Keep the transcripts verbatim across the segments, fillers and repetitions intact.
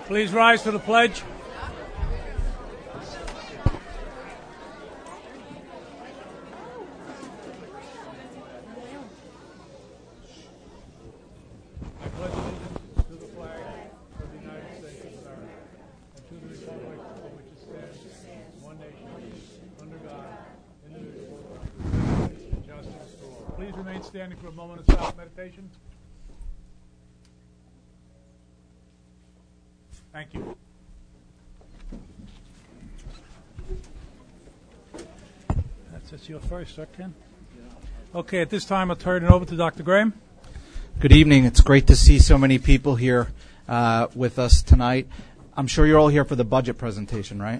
Please rise to the pledge. I pledge allegiance to the flag of the United States of America and to the republic for which it stands, one nation, under God, indivisible, with liberty and justice for all. Please remain standing for a moment of silent meditation. Thank you. That's it's your first, sir, Ken. Okay, at this time I'll turn it over to Doctor Graham. Good evening. It's great to see so many people here uh, with us tonight. I'm sure you're all here for the budget presentation, right?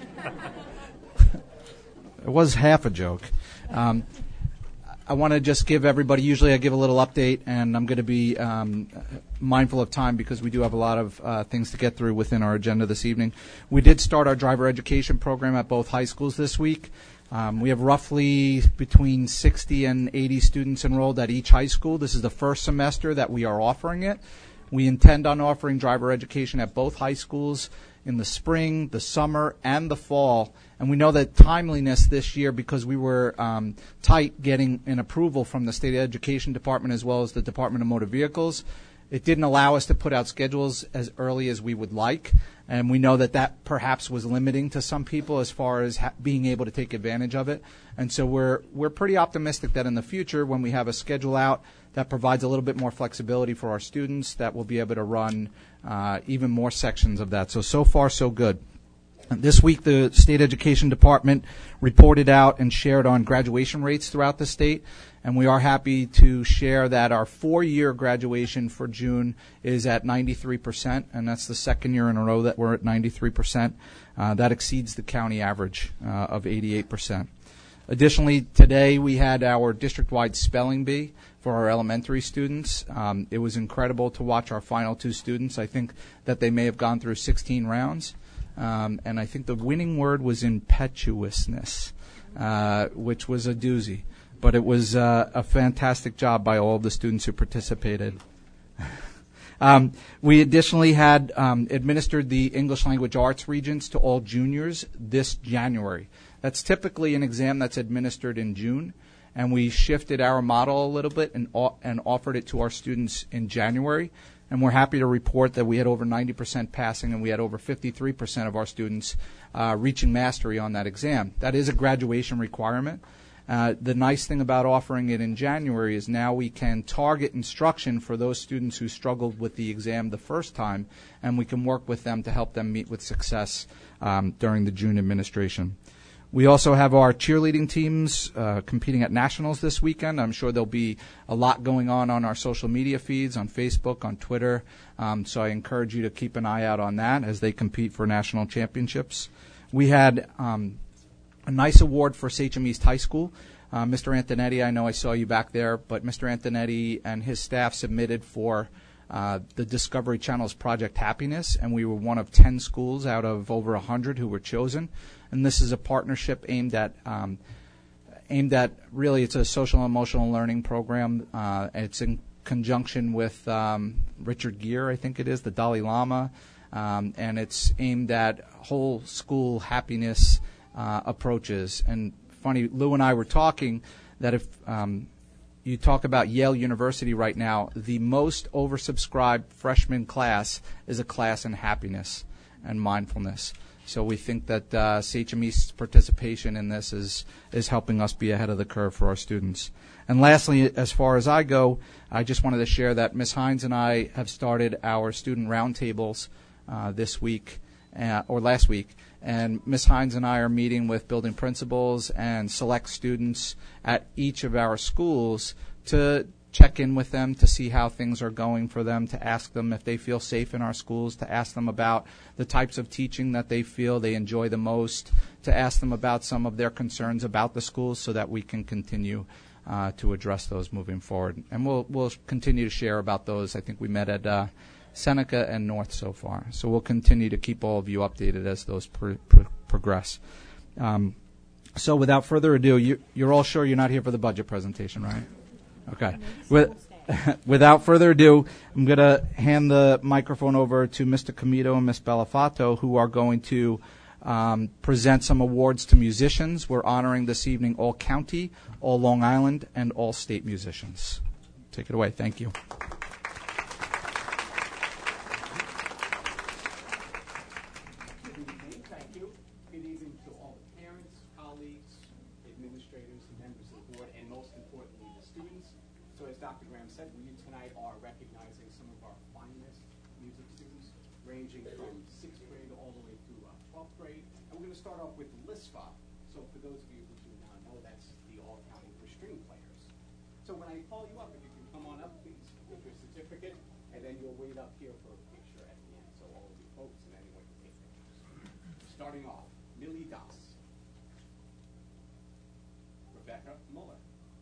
It was half a joke. Um, I want to just give everybody, usually I give a little update, and I'm going to be um, mindful of time because we do have a lot of uh, things to get through within our agenda this evening. We did start our driver education program at both high schools this week. Um, we have roughly between sixty and eighty students enrolled at each high school. This is the first semester that we are offering it. We intend on offering driver education at both high schools in the spring, the summer, and the fall. And we know that timeliness this year, because we were um, tight getting an approval from the State Education Department as well as the Department of Motor Vehicles, it didn't allow us to put out schedules as early as we would like. And we know that that perhaps was limiting to some people as far as ha- being able to take advantage of it. And so we're we're pretty optimistic that in the future, when we have a schedule out that provides a little bit more flexibility for our students, that we'll be able to run uh, even more sections of that. So, so far, so good. This week, the State Education Department reported out and shared on graduation rates throughout the state, and we are happy to share that our four-year graduation for June is at ninety-three percent, and that's the second year in a row that we're at ninety-three percent. Uh, that exceeds the county average uh, of eighty-eight percent. Additionally, today we had our district-wide spelling bee for our elementary students. Um, it was incredible to watch our final two students. I think that they may have gone through sixteen rounds. Um, and I think the winning word was impetuousness, uh, which was a doozy. But it was uh, a fantastic job by all of the students who participated. um, we additionally had um, administered the English Language Arts Regents to all juniors this January. That's typically an exam that's administered in June, and we shifted our model a little bit and, o- and offered it to our students in January. And we're happy to report that we had over ninety percent passing, and we had over fifty-three percent of our students uh, reaching mastery on that exam. That is a graduation requirement. Uh, the nice thing about offering it in January is now we can target instruction for those students who struggled with the exam the first time, and we can work with them to help them meet with success um, during the June administration. We also have our cheerleading teams uh, competing at nationals this weekend. I'm sure there'll be a lot going on on our social media feeds, on Facebook, on Twitter. Um, so I encourage you to keep an eye out on that as they compete for national championships. We had um, a nice award for Sachem East High School. Uh, Mister Antonetti, I know I saw you back there, but Mister Antonetti and his staff submitted for uh, the Discovery Channel's Project Happiness, and we were one of ten schools out of over one hundred who were chosen. And this is a partnership aimed at um, aimed at really it's a social and emotional learning program. Uh, it's in conjunction with um, Richard Gere, I think it is, the Dalai Lama, um, and it's aimed at whole school happiness uh, approaches. And funny, Lou and I were talking that if um, you talk about Yale University right now, the most oversubscribed freshman class is a class in happiness and mindfulness. So we think that uh, Sachem East's participation in this is is helping us be ahead of the curve for our students. And lastly, as far as I go, I just wanted to share that Miz Hines and I have started our student roundtables uh, this week uh, or last week. And Miz Hines and I are meeting with building principals and select students at each of our schools to check in with them to see how things are going for them, to ask them if they feel safe in our schools, to ask them about the types of teaching that they feel they enjoy the most, to ask them about some of their concerns about the schools so that we can continue uh, to address those moving forward. And we'll we'll continue to share about those. I think we met at uh, Seneca and North so far. So we'll continue to keep all of you updated as those pr- pr- progress. Um, so without further ado, you, you're all sure you're not here for the budget presentation, right? Okay. With, without further ado, I'm going to hand the microphone over to Mister Comito and Miss Bellafato, who are going to um, present some awards to musicians. We're honoring this evening all county, all Long Island, and all state musicians. Take it away. Thank you. Thank you. Good evening to all the parents, colleagues, administrators, and members of the board, and most importantly, the students. So as Doctor Graham said, we tonight are recognizing some of our finest music students, ranging from sixth grade all the way through uh, twelfth grade. And we're going to start off with L I S F A. So for those of you who do not know, that's the All-County for String Players. So when I call you up, if you can come on up, please, with your certificate, and then you'll wait up here for a picture at the end, so all of you folks and anyone can take pictures. Starting off, Millie Das. Rebecca Muller.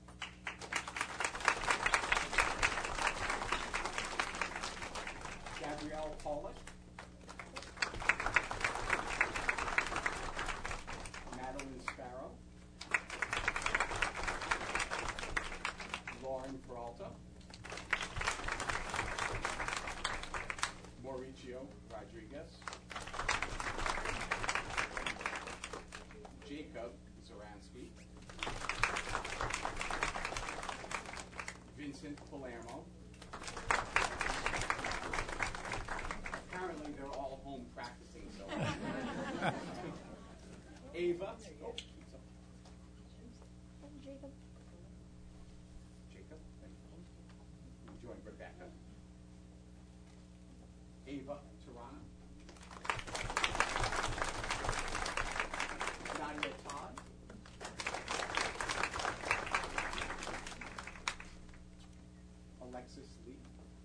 Gabrielle Pollitt. Madeline Sparrow. Lauren Peralta. Mauricio Rodriguez. Jacob Zoransky. Vincent Palermo. Apparently they're all home practicing, so. Ava. Oh, Jacob. Jacob. Join Rebecca. Ava Tirana. Nadia Todd. Alexis Lee.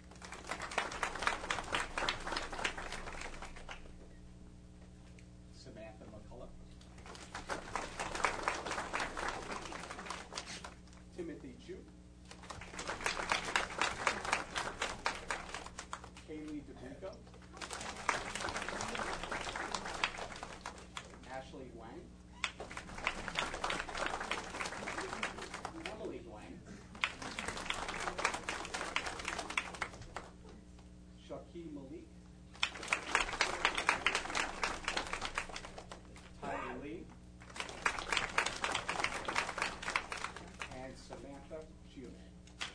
Samantha McCullough. Timothy Chu. Kaylee DeBuco. Ashley Wang. Emily Wang. Shaki Malik. Tyler Lee. And Samantha Schumann.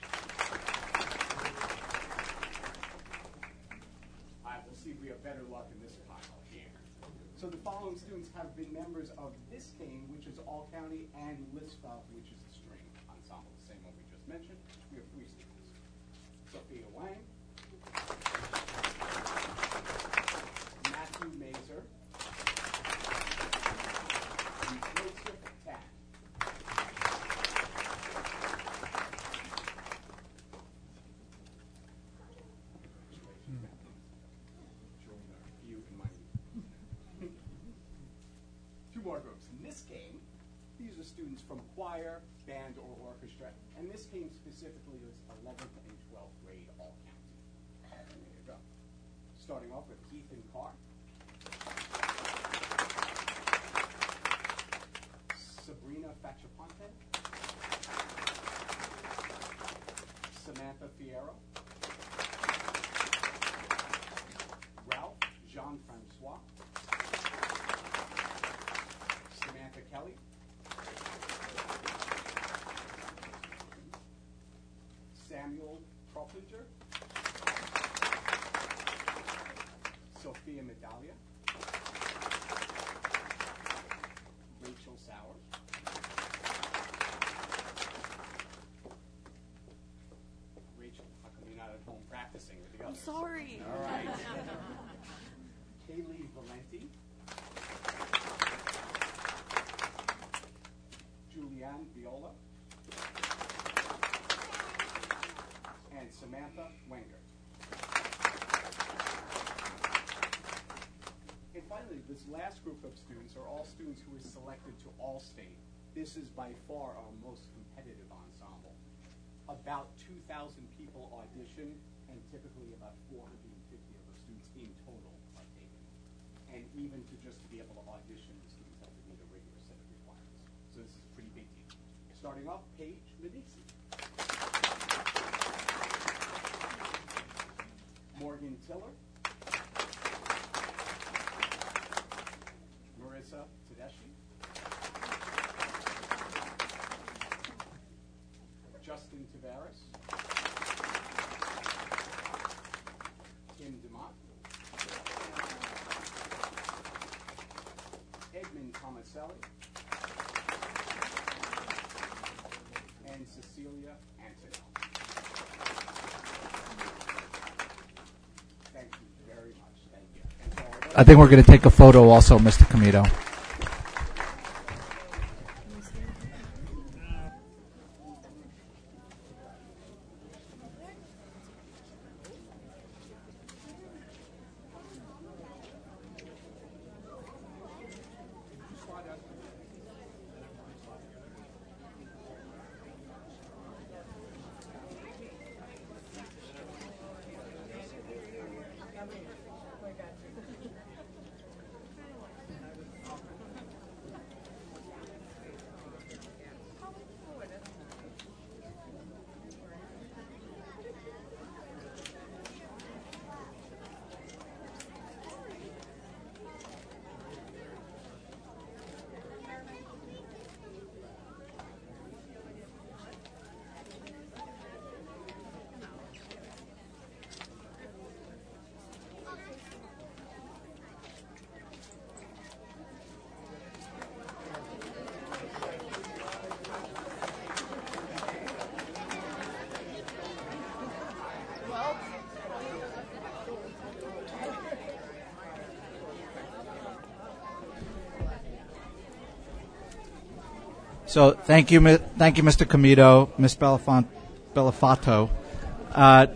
All right, we'll see if we have better luck in this pile here. So the following students have been members of this team, which is All County, and L I S F A, which is the string ensemble, the same one we just mentioned. We have three students. Sophia Wang. Matthew Mazer. And Joseph Tan. You and my two more groups. In this game, these are students from choir, band, or orchestra, and this game specifically is eleventh and twelfth grade all county. There you go. Starting off with Ethan Carr. Sabrina Fachaponte. Samantha Fierro. Ralph Jean-Francois. Samantha Kelly. Samuel Troppinger. Sophia Medalia. Rachel Sowers. Rachel, how come you're not at home practicing with the I'm others? sorry. All right. Kaylee Valenti. Julianne Viola. And Samantha Wenger. And finally, this last group of students are all students who were selected to All-State. This is by far our most competitive ensemble. About two thousand people audition, and typically about four hundred fifty of the students in total are taken. And even to just to be able to audition, the students have to meet a rigorous set of requirements. So this is a pretty big deal. Starting off, Paige Medici. Tiller, Marissa Tedeschi, Justin Tavares, Tim DeMott, Edmund Tomaselli, and Cecilia Antonelli. Thank you very much. Thank you. And so I think we're going to take a photo also, Mister Comito. So thank you, mi- thank you, Mister Comito, Miz Belafon- Belafato. Uh,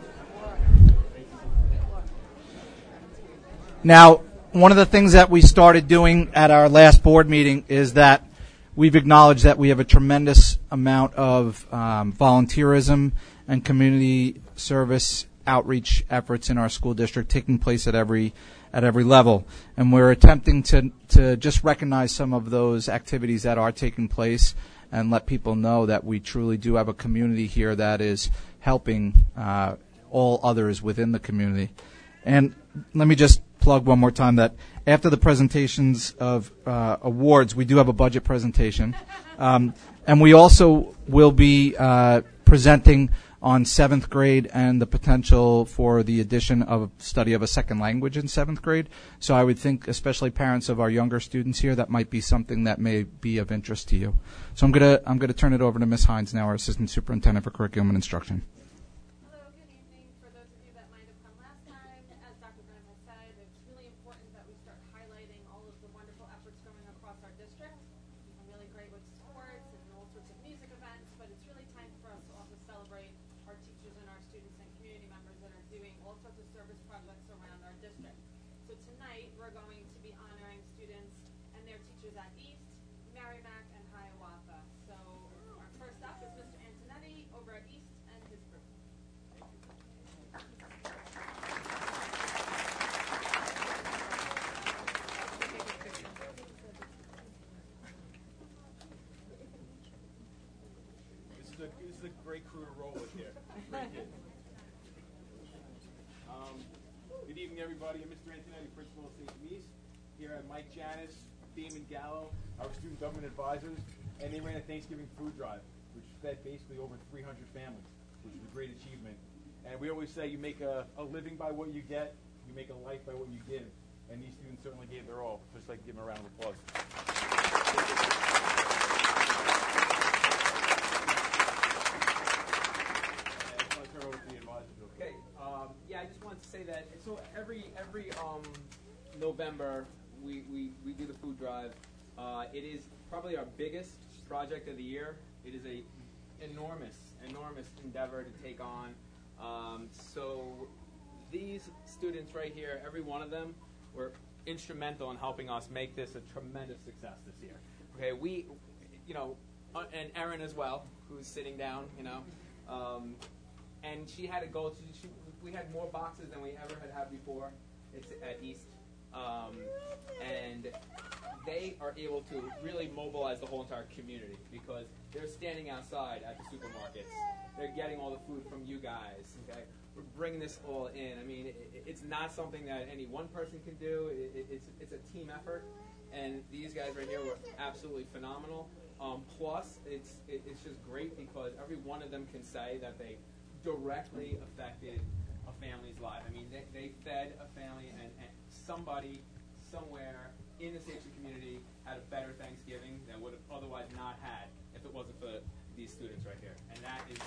now, one of the things that we started doing at our last board meeting is that we've acknowledged that we have a tremendous amount of um, volunteerism and community service outreach efforts in our school district taking place at every at every level, and we're attempting to to just recognize some of those activities that are taking place and let people know that we truly do have a community here that is helping uh, all others within the community. And let me just plug one more time that after the presentations of uh, awards, we do have a budget presentation, um, and we also will be uh, presenting on seventh grade and the potential for the addition of study of a second language in seventh grade. So I would think, especially parents of our younger students here, that might be something that may be of interest to you. So I'm gonna I'm gonna turn it over to Miz Hines now, our Assistant Superintendent for Curriculum and Instruction. Hello, good evening. For those of you that might have come last time, as Doctor Graham has said, it's really important that we start highlighting all of the wonderful efforts going across our district. I'm really great with sports and all sorts of music events, but it's really time for us to also celebrate our teachers and our students and community members that are doing all sorts of service projects around our district. So tonight we're going to be honoring students and their teachers at East, Merrimack, and Hiawatha. So our first up is Mister Antonetti over at East and his group. This is a this is a great crew to roll with here. Great kid. Um, good evening, everybody. I'm Mister Antonetti, principal of Saint Denis. Here at Mike Janis, Damon Gallo, our student government advisors, and they ran a Thanksgiving food drive, which fed basically over three hundred families, which is a great achievement. And we always say you make a, a living by what you get, you make a life by what you give. And these students certainly gave their all. Just like to give them a round of applause. Okay. Um, yeah, I just wanted to say that. So every every um, November we, we, we do the food drive. Uh, it is probably our biggest project of the year. It is a enormous enormous endeavor to take on. Um, so these students right here, every one of them, were instrumental in helping us make this a tremendous success this year. Okay, we, you know, uh, and Erin as well, who's sitting down, you know. Um, And she had a goal. She, she, we had more boxes than we ever had had before. It's at East, um, and they are able to really mobilize the whole entire community because they're standing outside at the supermarkets. They're getting all the food from you guys. Okay, we're bringing this all in. I mean, it, it's not something that any one person can do. It, it, it's it's a team effort, and these guys right here were absolutely phenomenal. Um, plus, it's it, it's just great because every one of them can say that they directly affected a family's life. I mean, they, they fed a family, and, and somebody somewhere in the Safety community had a better Thanksgiving than would have otherwise not had if it wasn't for these students right here. And that is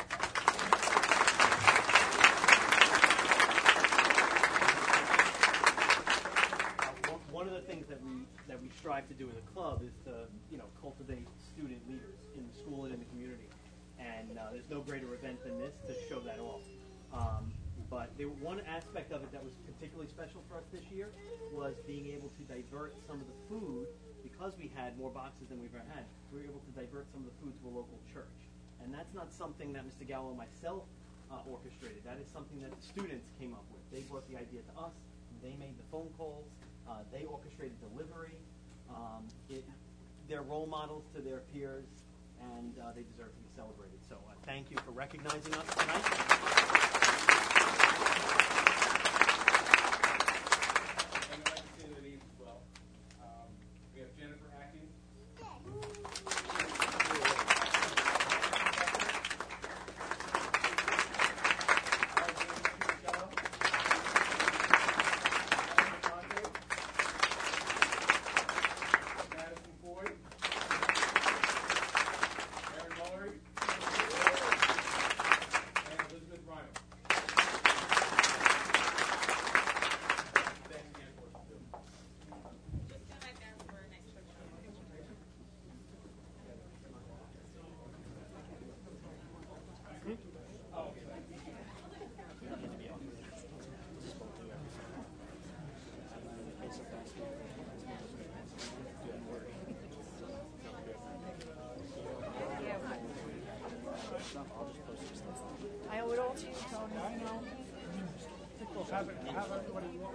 uh, one of the things that we that we strive to do as a club is to you know cultivate student leaders in the school and in the community. And uh, there's no greater event than this to show that off. Um, But there, one aspect of it that was particularly special for us this year was being able to divert some of the food, because we had more boxes than we've ever had, we were able to divert some of the food to a local church. And that's not something that Mister Gallo and myself uh, orchestrated. That is something that the students came up with. They brought the idea to us. They made the phone calls. Uh, they orchestrated delivery. Um, it, they're role models to their peers, and uh, they deserve to be celebrated. So uh, thank you for recognizing us tonight. I owe it all to you, Tony. I know. Have it, have everybody walk.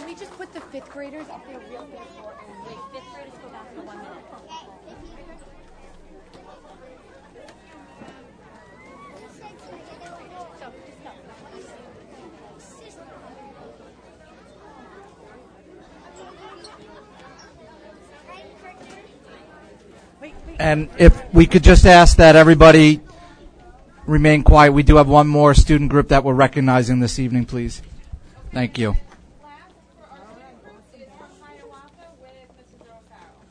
we just put the fifth graders up there real quick for and wait, fifth graders go back for one minute. So, just go. Wait, wait. And if we could just ask that everybody remain quiet. We do have one more student group that we're recognizing this evening, please. Thank you. Last for our student group is from Hiawatha with Missus O'Farrell.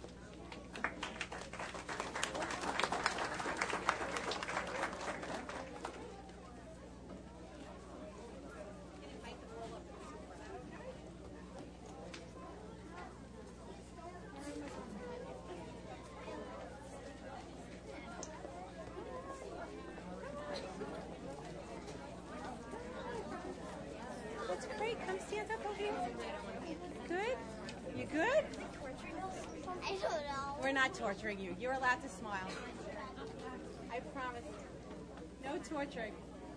That's great. Come stand up over here. Good? You good? I don't know. We're not torturing you. You're allowed to smile. I promise. No torturing.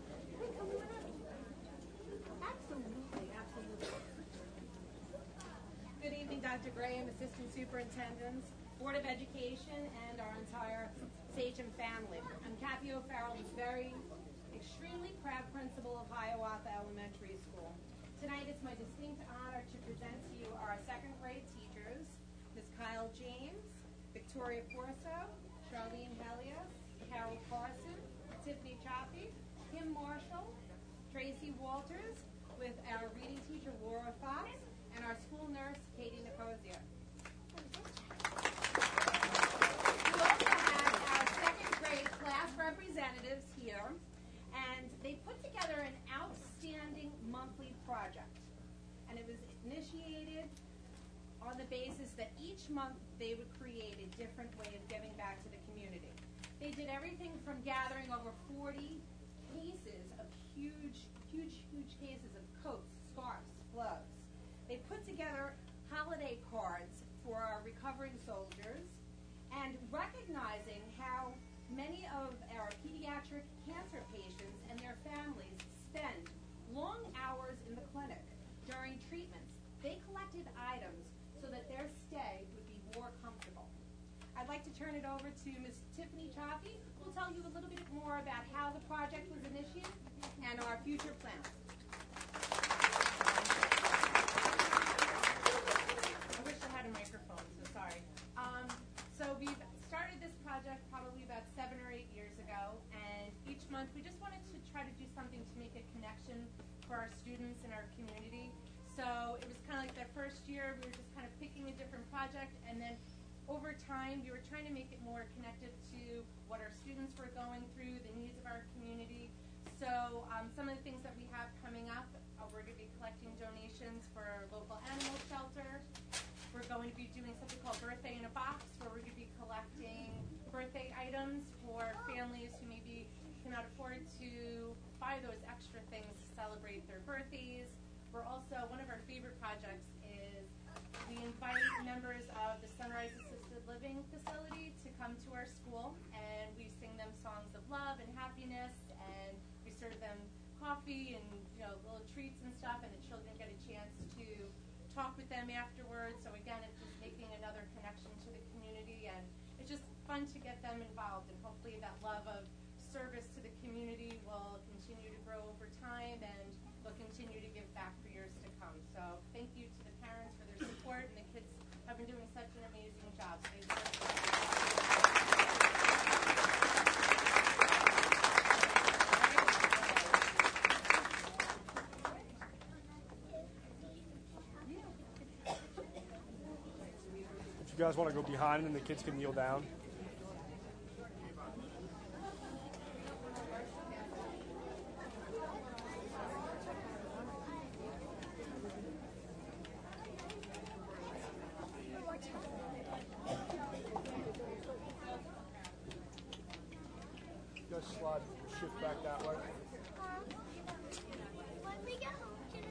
Absolutely, absolutely. Good evening, Doctor Graham, Assistant Superintendents, Board of Education, and our entire Sachem family. I'm Kathy O'Farrell, the very extremely proud principal of Hiawatha Elementary School. Tonight it's my distinct honor to present to you our second grade teachers, Miz Kyle James, Victoria Corso, Charlene Helias, Carol Carson, Tiffany Chaffee, Kim Marshall, Tracy Walters, with our reading teacher Laura Fox, and our school nurse Katie Nicosia. We also have our second grade class representatives here, and they put together an outstanding monthly project. And it was initiated on the basis that each month they would create a different way of giving back to the community. They did everything from gathering over forty cases of huge, huge, huge cases of coats, scarves, gloves. They put together holiday cards for our recovering soldiers, and recognizing how many of our pediatric cancer patients and their families spend long hours in the clinic during treatments, they collected items so that their stay would be more comfortable. I'd like to turn it over to Miz Tiffany Chaffee, who will tell you a little bit more about how the project was initiated and our future plans. I wish I had a microphone, so sorry. Um, so we've started this project probably about seven or eight years ago, and each month we just wanted to try to do something to make a connection for our students and our community. So it was kind of like that first year, we were just kind of picking a different project, and then over time, we were trying to make it more connected to what our students were going through, the needs of our community. So um, some of the things that we have coming up, uh, we're going to be collecting donations for our local animal shelter. We're going to be doing something called Birthday in a Box, where we're going to be collecting birthday items for families who maybe cannot afford to buy those extra things to celebrate their birthdays. We're also, one of our favorite projects is we invite members of the Sunrise Assisted Living Facility to come to our school, and we sing them songs of love and happiness, and we serve them coffee and, you know, little treats and stuff, and the children get a chance to talk with them afterwards. So again, it's just making another connection to the community, and it's just fun to get them involved, and hopefully that love of service to the community will continue to grow over time, and we'll continue to give back for years to come. So thank you to the parents for their support, and the kids have been doing such an amazing job. So they deserve If you guys want to go behind and the kids can kneel down. Just slide, shift back that way. When we get home, can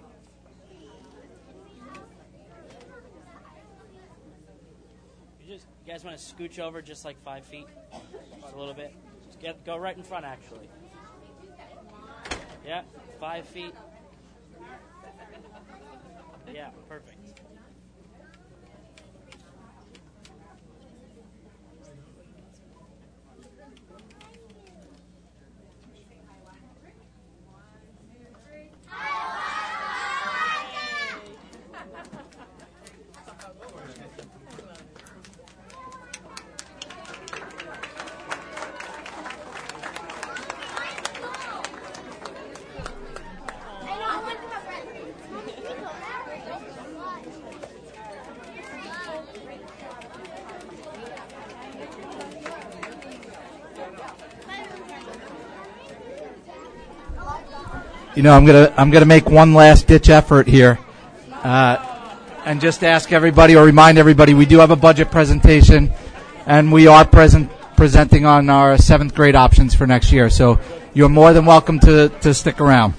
You just, you guys want to scooch over just like five feet, just a little bit. Just get, go right in front, actually. Yeah, five feet. Yeah. Yeah, perfect. You know, I'm gonna I'm gonna make one last ditch effort here, uh, and just ask everybody or remind everybody we do have a budget presentation, and we are present presenting on our seventh grade options for next year. So you're more than welcome to to stick around.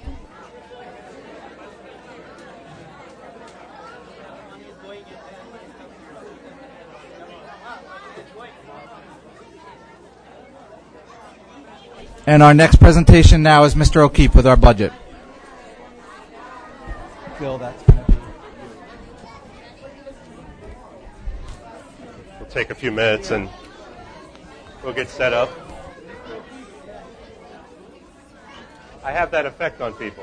And our next presentation now is Mister O'Keefe with our budget. Bill, that's going to be. We'll take a few minutes and we'll get set up. I have that effect on people.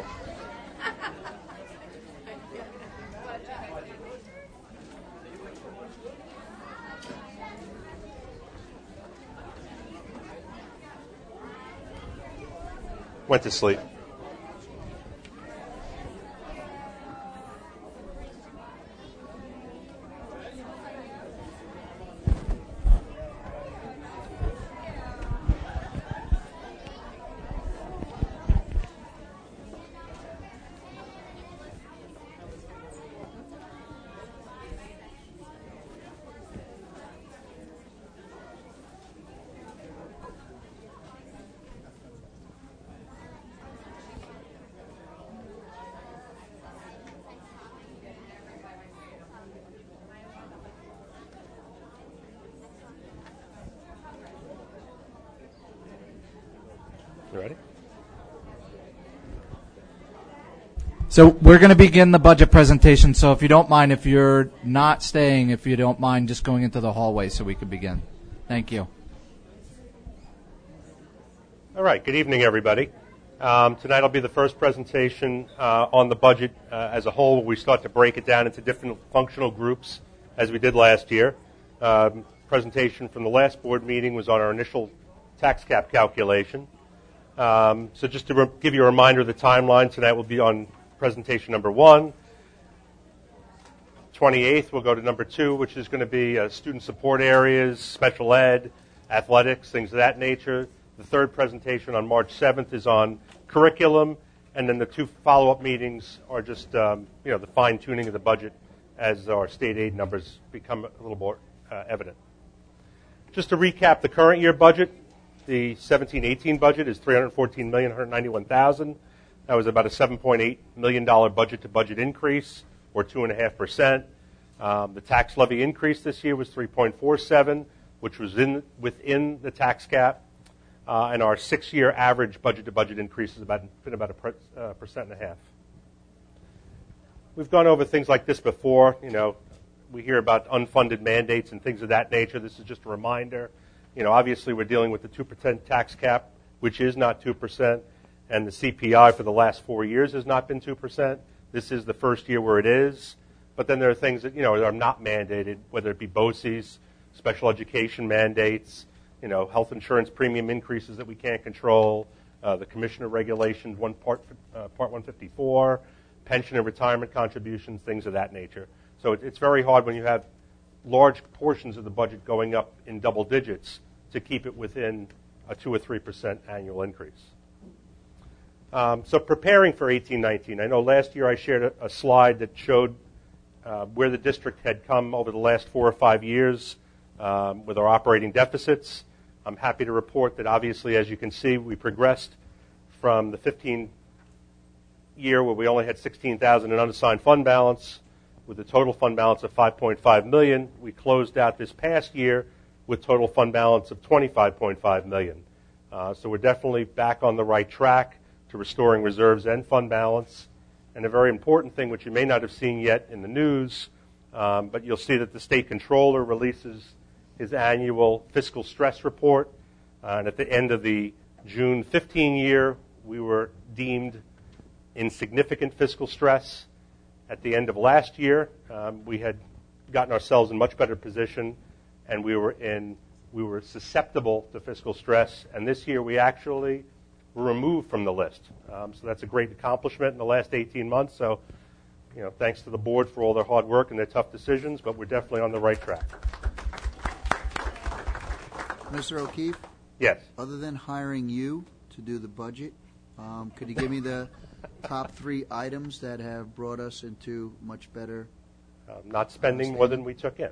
Went to sleep. You ready? So we're going to begin the budget presentation. So if you don't mind, if you're not staying, if you don't mind just going into the hallway so we can begin. Thank you. All right. Good evening, everybody. Um, tonight will be the first presentation uh, on the budget uh, as a whole. We start to break it down into different functional groups as we did last year. Um, presentation from the last board meeting was on our initial tax cap calculation. Um, so just to re- give you a reminder of the timeline, tonight will be on presentation number one. twenty-eighth, we'll go to number two, which is going to be uh, student support areas, special ed, athletics, things of that nature. The third presentation on March seventh is on curriculum, and then the two follow-up meetings are just um, you know the fine-tuning of the budget as our state aid numbers become a little more uh, evident. Just to recap the current year budget, the seventeen eighteen budget is three hundred fourteen million one hundred ninety-one thousand dollars. That was about a seven point eight million dollars budget-to-budget increase, or two point five percent. Um, the tax levy increase this year was three point four seven, which was in, within the tax cap. Uh, and our six-year average budget-to-budget increase has about, been about a per, uh, percent and a half. We've gone over things like this before. You know, we hear about unfunded mandates and things of that nature. This is just a reminder. You know, obviously we're dealing with the two percent tax cap, which is not two percent, and the C P I for the last four years has not been two percent. This is the first year where it is. But then there are things that, you know, are not mandated, whether it be B O C Es, special education mandates, you know, health insurance premium increases that we can't control, uh, the commissioner regulations, one part, uh, part one fifty-four, pension and retirement contributions, things of that nature. So it, it's very hard when you have large portions of the budget going up in double digits to keep it within a two or three percent annual increase. Um, so preparing for eighteen nineteen, I know last year I shared a, a slide that showed uh, where the district had come over the last four or five years um, with our operating deficits. I'm happy to report that obviously, as you can see, we progressed from the fifteen year where we only had sixteen thousand in unassigned fund balance with a total fund balance of five point five million dollars. We closed out this past year with total fund balance of twenty-five point five million dollars. Uh, so we're definitely back on the right track to restoring reserves and fund balance. And a very important thing, which you may not have seen yet in the news, um, but you'll see that the state controller releases his annual fiscal stress report. Uh, and at the end of the June fifteenth year, we were deemed in significant fiscal stress. At the end of last year, um, we had gotten ourselves in much better position, and we were in we were susceptible to fiscal stress. And this year, we actually were removed from the list. Um, so that's a great accomplishment in the last eighteen months. So, you know, thanks to the board for all their hard work and their tough decisions, but we're definitely on the right track. Mister O'Keefe? Yes. Other than hiring you to do the budget, um, could you give me the top three items that have brought us into much better? Uh, not spending more than we took in.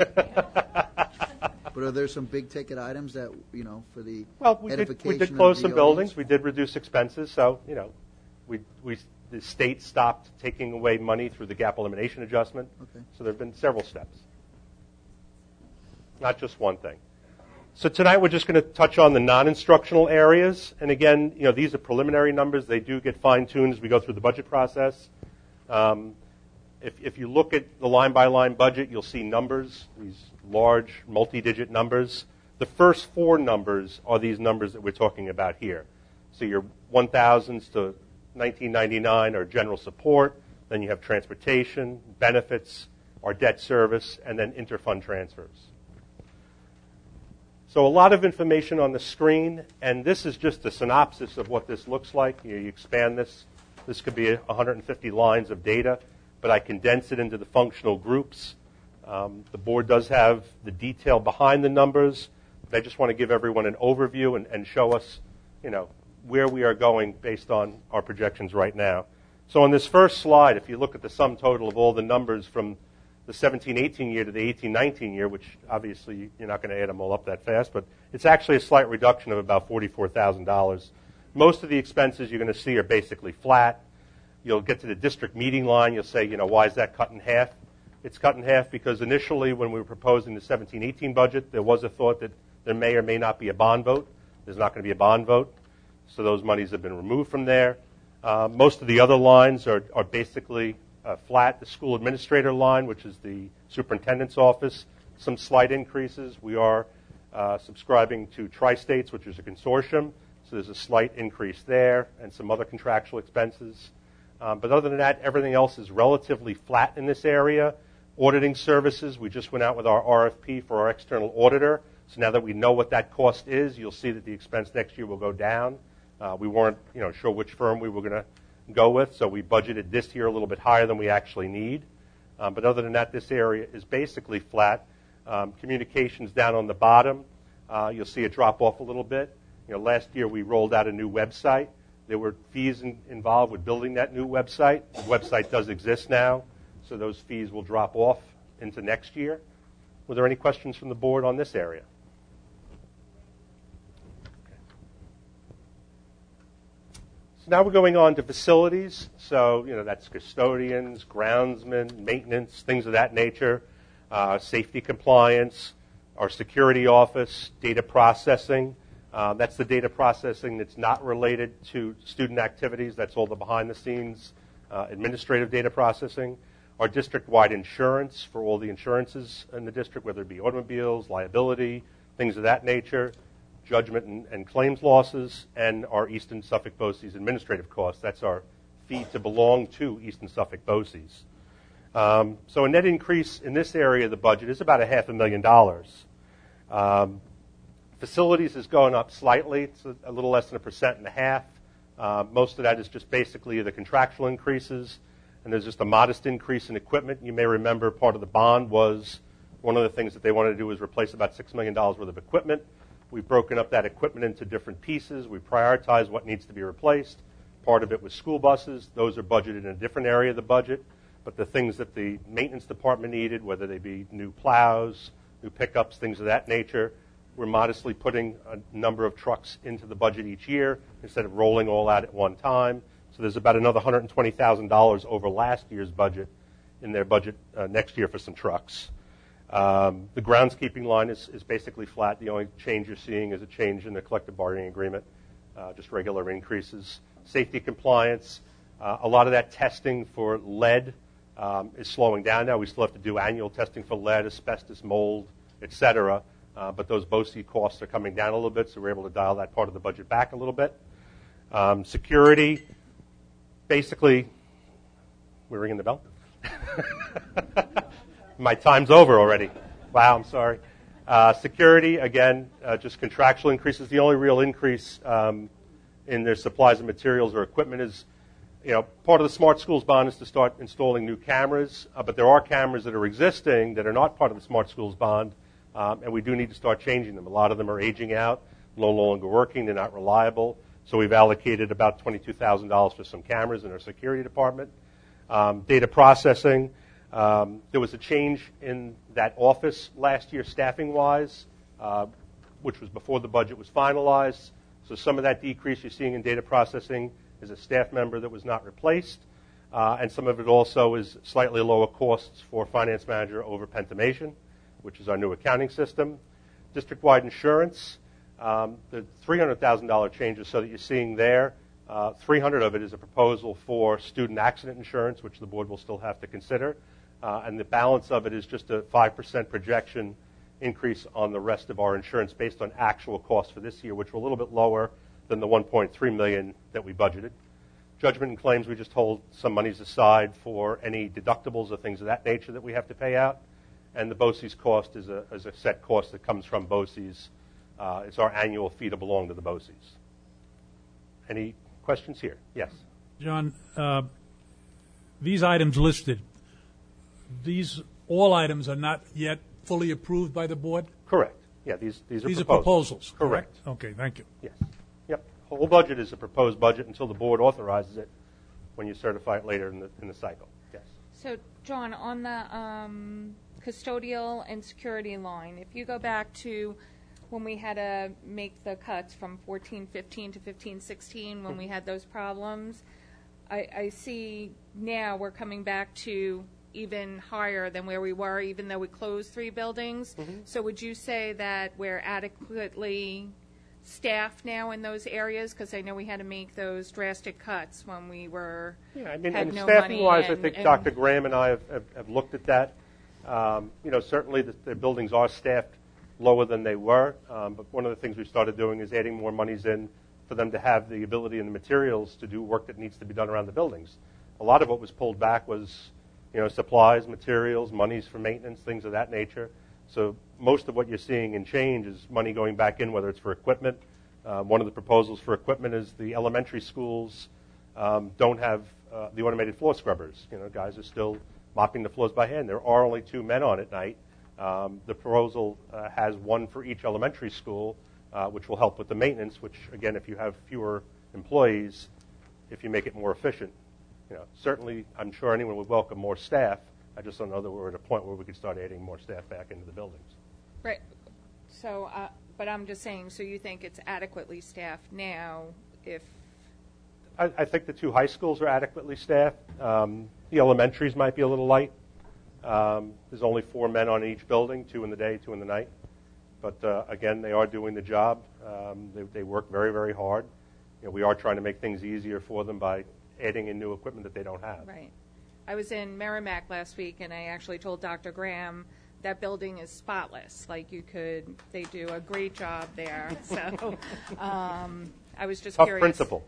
But are there some big ticket items that, you know, for the well, we edification did, we did close of some the buildings. audience? We did reduce expenses. So, you know, we, we the state stopped taking away money through the gap elimination adjustment. Okay. So there have been several steps. Not just one thing. So tonight we're just going to touch on the non-instructional areas. And again, you know, these are preliminary numbers. They do get fine-tuned as we go through the budget process. Um, if, if you look at the line-by-line budget, you'll see numbers, these large multi-digit numbers. The first four numbers are these numbers that we're talking about here. So your one thousands to nineteen ninety-nine are general support. Then you have transportation, benefits, our debt service, and then interfund transfers. So a lot of information on the screen, and this is just a synopsis of what this looks like. You, you expand this. This could be one hundred fifty lines of data, but I condense it into the functional groups. Um, the board does have the detail behind the numbers, but I just want to give everyone an overview and, and show us, you know, where we are going based on our projections right now. So on this first slide, if you look at the sum total of all the numbers from the seventeen eighteen year to the eighteen nineteen year, which obviously you're not going to add them all up that fast, but it's actually a slight reduction of about forty-four thousand dollars. Most of the expenses you're going to see are basically flat. You'll get to the district meeting line. You'll say, you know, why is that cut in half? It's cut in half because initially when we were proposing the seventeen eighteen budget, there was a thought that there may or may not be a bond vote. There's not going to be a bond vote. So those monies have been removed from there. Uh, most of the other lines are, are basically uh, flat. The school administrator line, which is the superintendent's office, some slight increases. We are uh, subscribing to Tri-States, which is a consortium. So there's a slight increase there and some other contractual expenses. Um, but other than that, everything else is relatively flat in this area. Auditing services, we just went out with our R F P for our external auditor. So now that we know what that cost is, you'll see that the expense next year will go down. Uh, we weren't, you know, sure which firm we were going to go with, so we budgeted this year a little bit higher than we actually need. Um, but other than that, this area is basically flat. Um, communications down on the bottom, uh, you'll see it drop off a little bit. You know, last year we rolled out a new website. There were fees in, involved with building that new website. The website does exist now, so those fees will drop off into next year. Were there any questions from the board on this area? So now we're going on to facilities. So, you know, that's custodians, groundsmen, maintenance, things of that nature, uh, safety compliance, our security office, data processing. Uh, that's the data processing that's not related to student activities. That's all the behind-the-scenes uh, administrative data processing. Our district-wide insurance for all the insurances in the district, whether it be automobiles, liability, things of that nature, judgment and, and claims losses, and our Eastern Suffolk BOCES administrative costs. That's our fee to belong to Eastern Suffolk BOCES. Um, so a net increase in this area of the budget is about a half a million dollars. Um, Facilities is going up slightly. It's a, a little less than a percent and a half. Uh, most of that is just basically the contractual increases, and there's just a modest increase in equipment. You may remember part of the bond was one of the things that they wanted to do was replace about six million dollars worth of equipment. We've broken up that equipment into different pieces. We prioritize what needs to be replaced. Part of it was school buses. Those are budgeted in a different area of the budget. But the things that the maintenance department needed, whether they be new plows, new pickups, things of that nature, we're modestly putting a number of trucks into the budget each year instead of rolling all out at one time. So there's about another one hundred twenty thousand dollars over last year's budget in their budget uh, next year for some trucks. Um, the groundskeeping line is, is basically flat. The only change you're seeing is a change in the collective bargaining agreement, uh, just regular increases. Safety compliance, Uh, a lot of that testing for lead um, is slowing down now. We still have to do annual testing for lead, asbestos, mold, et cetera. Uh, but those BOCES costs are coming down a little bit, so we're able to dial that part of the budget back a little bit. Um, security, basically, we're ringing the bell. My time's over already. Wow, I'm sorry. Uh, security, again, uh, just contractual increases. The only real increase um, in their supplies and materials or equipment is, you know, part of the Smart Schools bond is to start installing new cameras, uh, but there are cameras that are existing that are not part of the Smart Schools bond, um, and we do need to start changing them. A lot of them are aging out, no longer working, they're not reliable, so we've allocated about twenty-two thousand dollars for some cameras in our security department. Um, data processing, um, there was a change in that office last year staffing-wise, uh, which was before the budget was finalized, so some of that decrease you're seeing in data processing is a staff member that was not replaced, uh, and some of it also is slightly lower costs for finance manager over Pentimation, which is our new accounting system. District-wide insurance, um, the three hundred thousand dollars changes so that you're seeing there, uh, three hundred of it is a proposal for student accident insurance, which the board will still have to consider, uh, and the balance of it is just a five percent projection increase on the rest of our insurance based on actual costs for this year, which were a little bit lower than the one point three million dollars that we budgeted. Judgment and claims, we just hold some monies aside for any deductibles or things of that nature that we have to pay out. And the BOCES cost is a, is a set cost that comes from BOCES. Uh, it's our annual fee to belong to the BOCES. Any questions here? Yes. John, uh, these items listed, these all items are not yet fully approved by the board? Correct. Yeah, these, these are these proposals. are proposals. Correct. Okay, thank you. Yes. Yep. Whole budget is a proposed budget until the board authorizes it when you certify it later in the, in the cycle. Yes. So, John, on the um, custodial and security line, if you go back to when we had to make the cuts from fourteen fifteen to fifteen sixteen, when we had those problems, I, I see now we're coming back to even higher than where we were, even though we closed three buildings. Mm-hmm. So would you say that we're adequately staffed now in those areas? Because I know we had to make those drastic cuts when we were yeah, I mean, had and no staffing-wise, money I think and- Doctor Graham and I have, have, have looked at that. Um, you know, certainly the, the buildings are staffed lower than they were, um, but one of the things we started doing is adding more monies in for them to have the ability and the materials to do work that needs to be done around the buildings. A lot of what was pulled back was, you know, supplies, materials, monies for maintenance, things of that nature. So most of what you're seeing in change is money going back in, whether it's for equipment. Uh, one of the proposals for equipment is the elementary schools um, don't have uh, the automated floor scrubbers. You know, guys are still mopping the floors by hand. There are only two men on at night. Um, the proposal uh, has one for each elementary school, uh, which will help with the maintenance, which, again, if you have fewer employees, if you make it more efficient, you know, certainly I'm sure anyone would welcome more staff. I just don't know that we're at a point where we could start adding more staff back into the buildings. Right. So, uh, but I'm just saying, so you think it's adequately staffed now if... I, I think the two high schools are adequately staffed. Um, the elementaries might be a little light. Um, there's only four men on each building, two in the day, two in the night. But uh, again, they are doing the job. Um, they, they work very, very hard. You know, we are trying to make things easier for them by adding in new equipment that they don't have. Right. I was in Merrimack last week, and I actually told Doctor Graham that building is spotless. Like you could, they do a great job there. So um, I was just Tough curious. principle.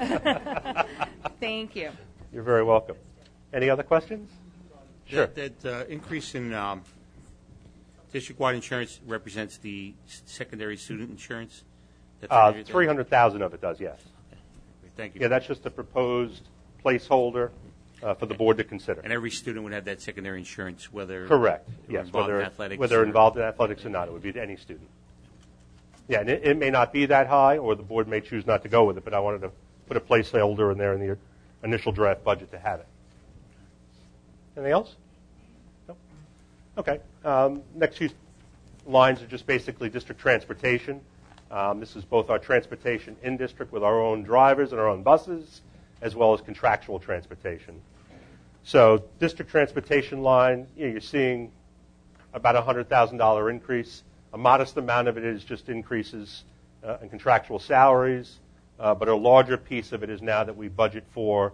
Thank you. You're very welcome. Any other questions? Sure. That, that uh, increase in um, district-wide insurance represents the s- secondary student insurance? That's Uh, three hundred thousand of it does, yes. Thank you. Yeah, that's just a proposed placeholder uh, for the board to consider. And every student would have that secondary insurance, whether Correct. they were Yes, involved whether in athletics. whether or- involved in athletics or not, it would be to any student. Yeah, and it, it may not be that high, or the board may choose not to go with it. But I wanted to put a placeholder in there in the initial draft budget to have it. Anything else? No. Okay. Um, next few lines are just basically district transportation. Um, this is both our transportation in district with our own drivers and our own buses, as well as contractual transportation. So district transportation line, you know, you're seeing about a one hundred thousand dollars increase. A modest amount of it is just increases uh, in contractual salaries, uh, but a larger piece of it is now that we budget for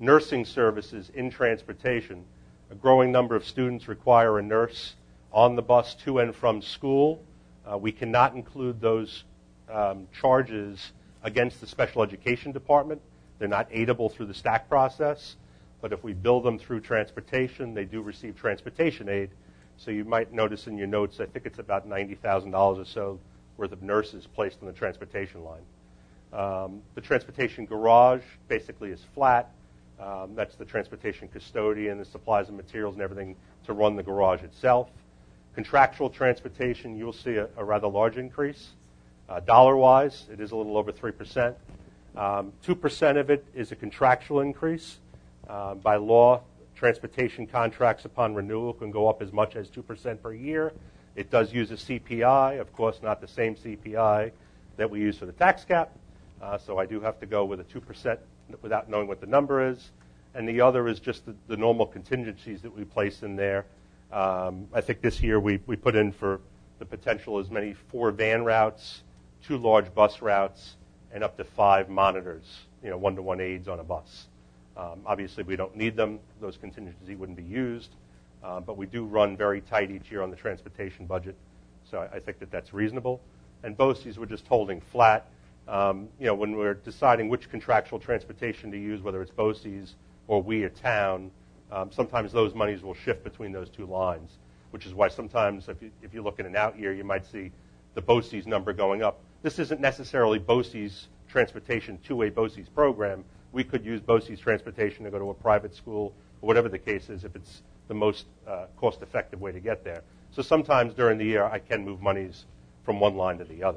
nursing services in transportation. A growing number of students require a nurse on the bus to and from school. Uh, we cannot include those um, charges against the special education department. They're not aidable through the STAC process, but if we bill them through transportation, they do receive transportation aid. So you might notice in your notes, I think it's about ninety thousand dollars or so worth of nurses placed on the transportation line. Um, the transportation garage basically is flat. Um, that's the transportation custodian, the supplies and materials and everything to run the garage itself. Contractual transportation, you'll see a, a rather large increase. Uh, dollar-wise, it is a little over three percent. Um, two percent of it is a contractual increase. Uh, by law, transportation contracts upon renewal can go up as much as two percent per year. It does use a C P I, of course, not the same C P I that we use for the tax cap. Uh, so I do have to go with a two percent without knowing what the number is. And the other is just the, the normal contingencies that we place in there. Um, I think this year we, we put in for the potential as many four van routes, two large bus routes, and up to five monitors, you know, one-to-one aides on a bus. Um, obviously, we don't need them. Those contingencies wouldn't be used. Uh, but we do run very tight each year on the transportation budget. So I, I think that that's reasonable. And BOCES, we're just holding flat. Um, you know, when we're deciding which contractual transportation to use, whether it's BOCES or we, a town, um, sometimes those monies will shift between those two lines, which is why sometimes if you, if you look in an out year, you might see the BOCES number going up. This isn't necessarily BOCES transportation to a BOCES program. We could use BOCES transportation to go to a private school or whatever the case is if it's the most uh, cost-effective way to get there. So sometimes during the year, I can move monies from one line to the other.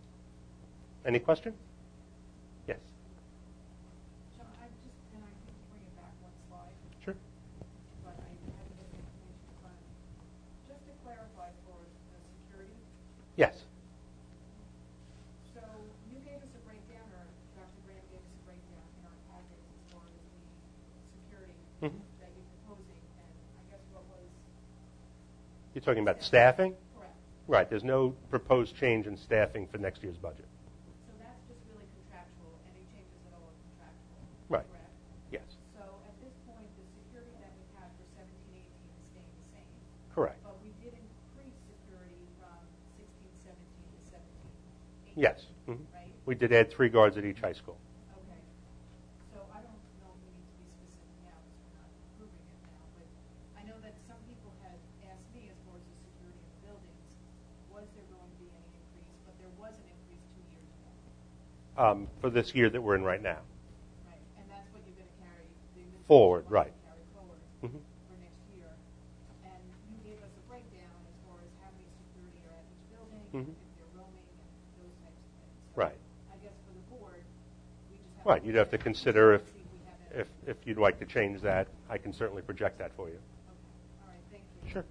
Any question? Yes. John, I just, and I can bring it back one slide. Sure. But I have this information in front of me. Just to clarify for the security. Yes. So you gave us a breakdown, or Doctor Graham gave us a breakdown in our packets as far as the security Mm-hmm. that you're proposing, and I guess what was. You're talking about staffing? Correct. Right. There's no proposed change in staffing for next year's budget. So that's just really contractual. Any changes at all are contractual. Right. Correct? Yes. So at this point, the security that we have for seventeen eighteen is staying the same. Correct. But we did increase security from sixteen seventeen to seventeen eighteen. Yes. Mm-hmm. Right? We did add three guards at each high school. Okay. So I don't know if we need to be specific now because we're not approving it now, but I know that some people had asked me as far as the security in the buildings, was there going to be any increase? But there was an increase two years ago. Um, for this year that we're in right now. Right. And that's what you're going to carry the administration Forward, budget right. carry forward Mhm. for next year. And you gave us a breakdown as far as how many security are at each building, Mhm. if they're roaming, and those types of things. So Right. I guess for the board, we just have Right. to You'd look have to at it consider and if, see if we have any. if, if you'd like to change that. I can certainly project that for you. All right, thank you. Sure.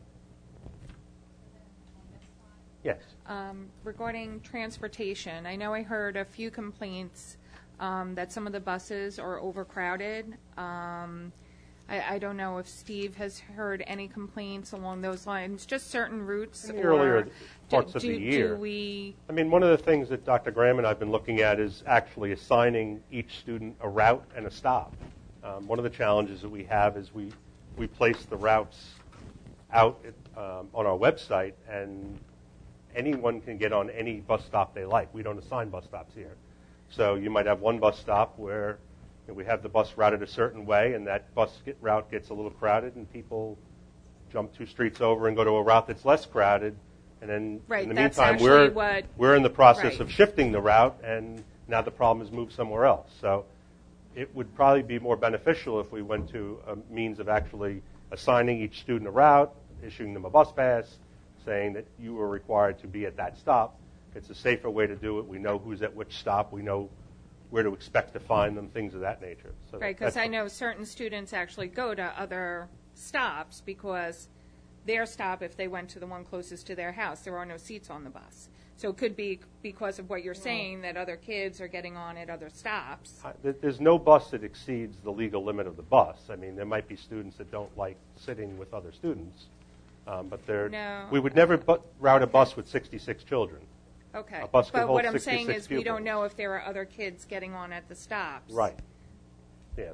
Yes. Um, regarding transportation, I know I heard a few complaints um, that some of the buses are overcrowded. Um, I, I don't know if Steve has heard any complaints along those lines, just certain routes. In the or earlier do- parts of do- the year. Do we, I mean, one of the things that Doctor Graham and I have been looking at is actually assigning each student a route and a stop. Um, one of the challenges that we have is we, we place the routes out um, on our website, and anyone can get on any bus stop they like. We don't assign bus stops here. So you might have one bus stop where you know, we have the bus routed a certain way, and that bus get, route gets a little crowded, and people jump two streets over and go to a route that's less crowded. And then Right, in the that's meantime, actually we're, what- we're in the process right. of shifting the route, and now the problem is moved somewhere else. So it would probably be more beneficial if we went to a means of actually assigning each student a route, issuing them a bus pass, saying that you are required to be at that stop. It's a safer way to do it. We know who's at which stop. We know where to expect to find them, things of that nature. So right, because that's I know certain students actually go to other stops because their stop, if they went to the one closest to their house, there are no seats on the bus. So it could be because of what you're saying, that other kids are getting on at other stops. I- there- There's no bus that exceeds the legal limit of the bus. I mean, there might be students that don't like sitting with other students, um, but they're, No. we would never bu- route a bus with sixty-six children. Okay. A bus can But hold what I'm saying sixty-six is we don't pupils. know if there are other kids getting on at the stops. Right. Yeah.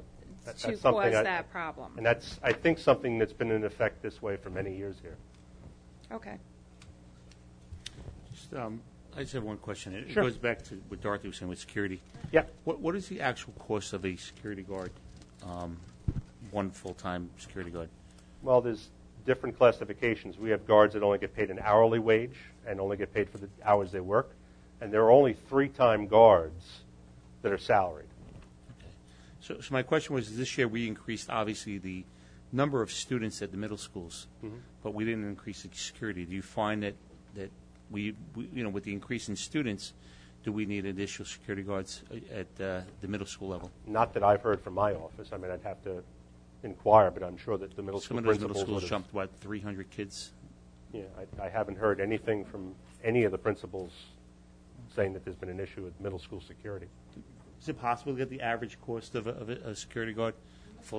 That- to that's something cause I- that problem. And that's, I think, something that's been in effect this way for many years here. Okay. Just, um, I just have one question. It, Sure. it goes back to what Dorothy was saying with security. Yeah. What What is the actual cost of a security guard, um, one full-time security guard? Well, there's different classifications. We have guards that only get paid an hourly wage and only get paid for the hours they work. And there are only three-time guards that are salaried. So, so my question was, this year we increased, obviously, the number of students at the middle schools, Mhm. but we didn't increase the security. Do you find that, that we, we, you know, with the increase in students, do we need additional security guards at uh, the middle school level? Not that I've heard from my office. I mean, I'd have to inquire, but I'm sure that the middle Some school of those middle principals schools would have- jumped, what, three hundred kids? Yeah, I, I haven't heard anything from any of the principals saying that there's been an issue with middle school security. Is it possible to get the average cost of a, of a, a security guard? Full.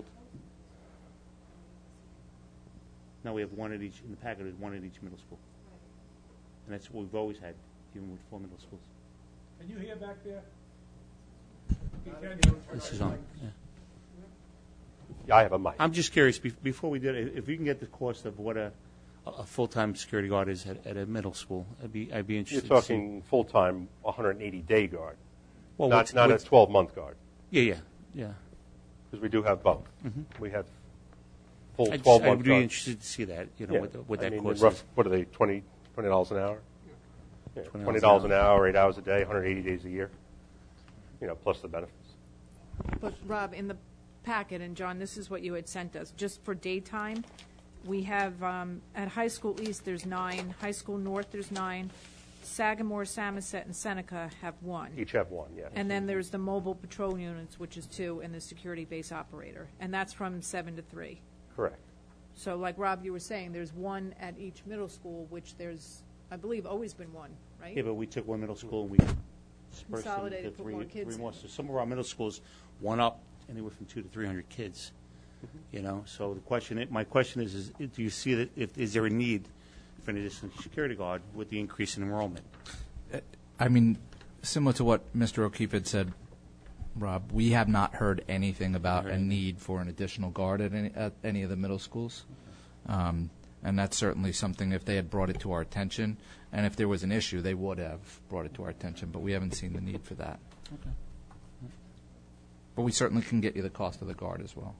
No, we have one at each, in the packet, we have one at each middle school. And that's what we've always had, even with four middle schools. Can you hear back there? You can. This is on, yeah. Yeah, I have a mic. I'm just curious, be- before we did it, if we can get the cost of what a, a a full-time security guard is at, at a middle school, I'd be, I'd be You're interested. talking full-time, one hundred eighty day guard, Well, not, what's- not what's- a twelve-month guard. Yeah, yeah, yeah. Because we do have both. Mhm. We have full I'd just- twelve-month I'd be guards. interested to see that, you know, Yeah. what, the- what I that mean, cost rough, is. What are they, twenty, twenty dollars an hour? Yeah, twenty twenty dollars dollars an hour, eight hours a day, one hundred eighty days a year, you know, plus the benefits. But Rob, in the packet, and John, this is what you had sent us, just for daytime, we have, um, at High School East, there's nine, High School North, there's nine, Sagamore, Samoset, and Seneca have one. Each have one, yes. And then there's the mobile patrol units, which is two, and the security base operator, and that's from seven to three. Correct. So like Rob, you were saying, there's one at each middle school, which there's, I believe, always been one, right? Yeah, but we took one middle school and we dispersed them to Consolidated, put three, more three kids more. in. So some of our middle schools, one up anywhere from two to three hundred kids. You know, so the question, my question is, is do you see that, if, is there a need for an additional security guard with the increase in enrollment? I mean, similar to what Mister O'Keefe had said, Rob, we have not heard anything about a need for an additional guard at any, at any of the middle schools. Um, and that's certainly something, if they had brought it to our attention, and if there was an issue, they would have brought it to our attention, but we haven't seen the need for that. Okay. But we certainly can get you the cost of the guard as well.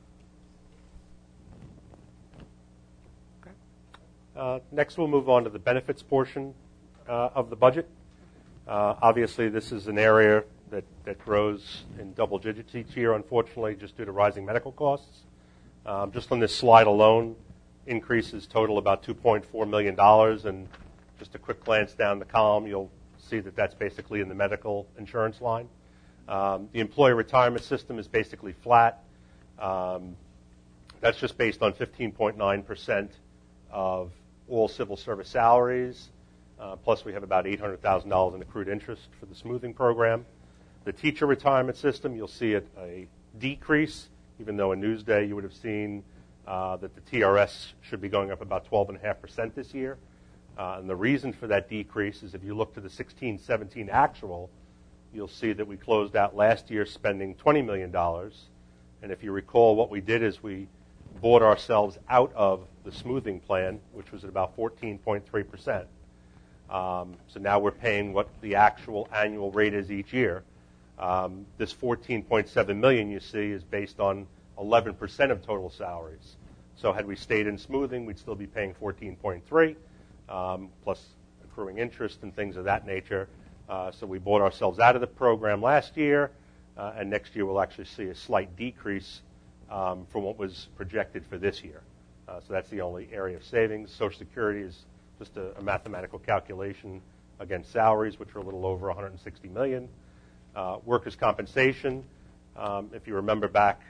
Uh, Next, we'll move on to the benefits portion uh, of the budget. Uh, Obviously, this is an area that, that grows in double digits each year, unfortunately, just due to rising medical costs. Um, Just on this slide alone, increases total about two point four million dollars, and just a quick glance down the column, you'll see that that's basically in the medical insurance line. Um, The employee retirement system is basically flat. Um, That's just based on fifteen point nine percent of all civil service salaries. Uh, plus, we have about eight hundred thousand dollars in accrued interest for the smoothing program. The teacher retirement system, you'll see it a decrease, even though in Newsday you would have seen uh, that the T R S should be going up about twelve point five percent this year. Uh, and the reason for that decrease is if you look to the sixteen seventeen actual, you'll see that we closed out last year spending twenty million dollars. And if you recall, what we did is we bought ourselves out of the smoothing plan, which was at about fourteen point three percent. Um, so now we're paying what the actual annual rate is each year. Um, this fourteen point seven million dollars you see is based on eleven percent of total salaries. So had we stayed in smoothing, we'd still be paying fourteen point three, um, plus accruing interest and things of that nature. Uh, so we bought ourselves out of the program last year, uh, and next year we'll actually see a slight decrease um, from what was projected for this year. Uh, so that's the only area of savings. Social Security is just a, a mathematical calculation against salaries, which are a little over one hundred sixty million dollars. Uh, workers' compensation, um, if you remember back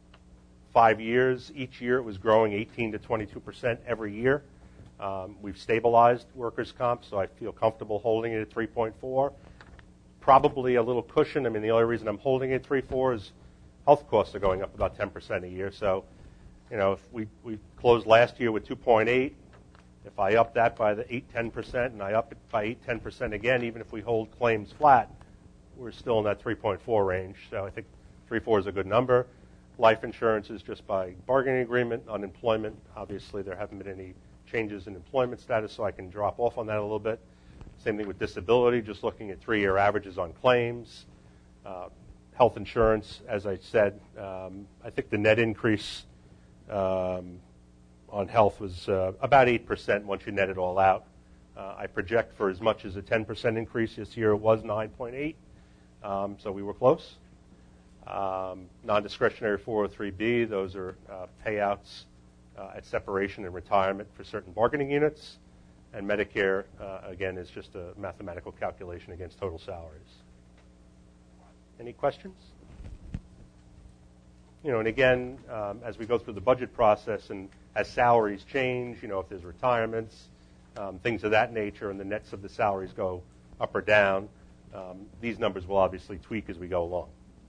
five years, each year it was growing eighteen to twenty-two percent every year. Um, we've stabilized workers' comp, so I feel comfortable holding it at three point four. Probably a little cushion. I mean, the only reason I'm holding it at three point four is health costs are going up about ten percent a year. So, you know, if we, we closed last year with two point eight, if I up that by the eight, ten percent, and I up it by eight, ten percent again, even if we hold claims flat, we're still in that three point four range. So I think three point four is a good number. Life insurance is just by bargaining agreement. Unemployment, obviously, there haven't been any changes in employment status, so I can drop off on that a little bit. Same thing with disability, just looking at three-year averages on claims. Uh, health insurance, as I said, um, I think the net increase um, on health was uh, about eight percent once you net it all out. Uh, I project for as much as a ten percent increase. This year it was nine point eight, um, so we were close. Um, non-discretionary four oh three B, those are uh, payouts uh, at separation and retirement for certain bargaining units. And Medicare, uh, again, is just a mathematical calculation against total salaries. Any questions? You know, and again, um, as we go through the budget process and as salaries change, you know, if there's retirements, um, things of that nature, and the nets of the salaries go up or down, um, these numbers will obviously tweak as we go along.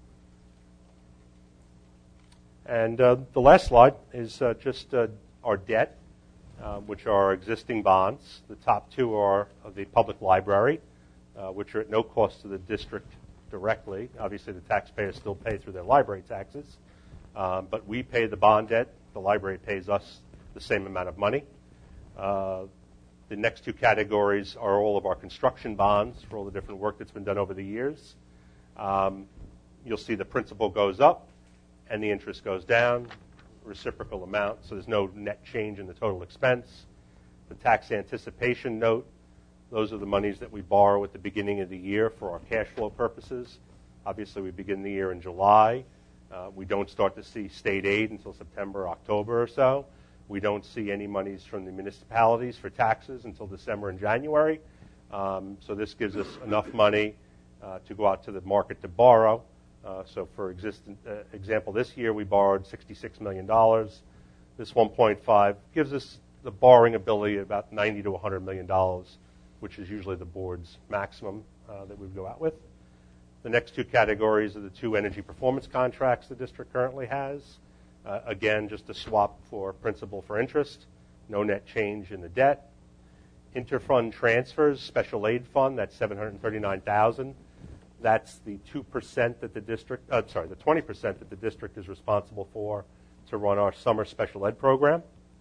And uh, the last slide is uh, just uh, our debt, uh, which are our existing bonds. The top two are of the public library, uh, which are at no cost to the district directly. Obviously, the taxpayers still pay through their library taxes, um, but we pay the bond debt. The library pays us the same amount of money. Uh, the next two categories are all of our construction bonds for all the different work that's been done over the years. Um, you'll see the principal goes up and the interest goes down, reciprocal amount, so there's no net change in the total expense. The tax anticipation note, those are the monies that we borrow at the beginning of the year for our cash flow purposes. Obviously, we begin the year in July. Uh, we don't start to see state aid until September, October or so. We don't see any monies from the municipalities for taxes until December and January. Um, so this gives us enough money uh, to go out to the market to borrow. Uh, so for existent, uh, example, this year we borrowed sixty-six million dollars. This one point five gives us the borrowing ability of about ninety to one hundred million dollars, which is usually the board's maximum uh, that we would go out with. The next two categories are the two energy performance contracts the district currently has. Uh, again, just a swap for principal for interest, no net change in the debt. Interfund transfers, special aid fund, that's seven hundred thirty-nine thousand dollars. That's the two percent that the district, uh, sorry, the twenty percent that the district is responsible for to run our summer special ed program.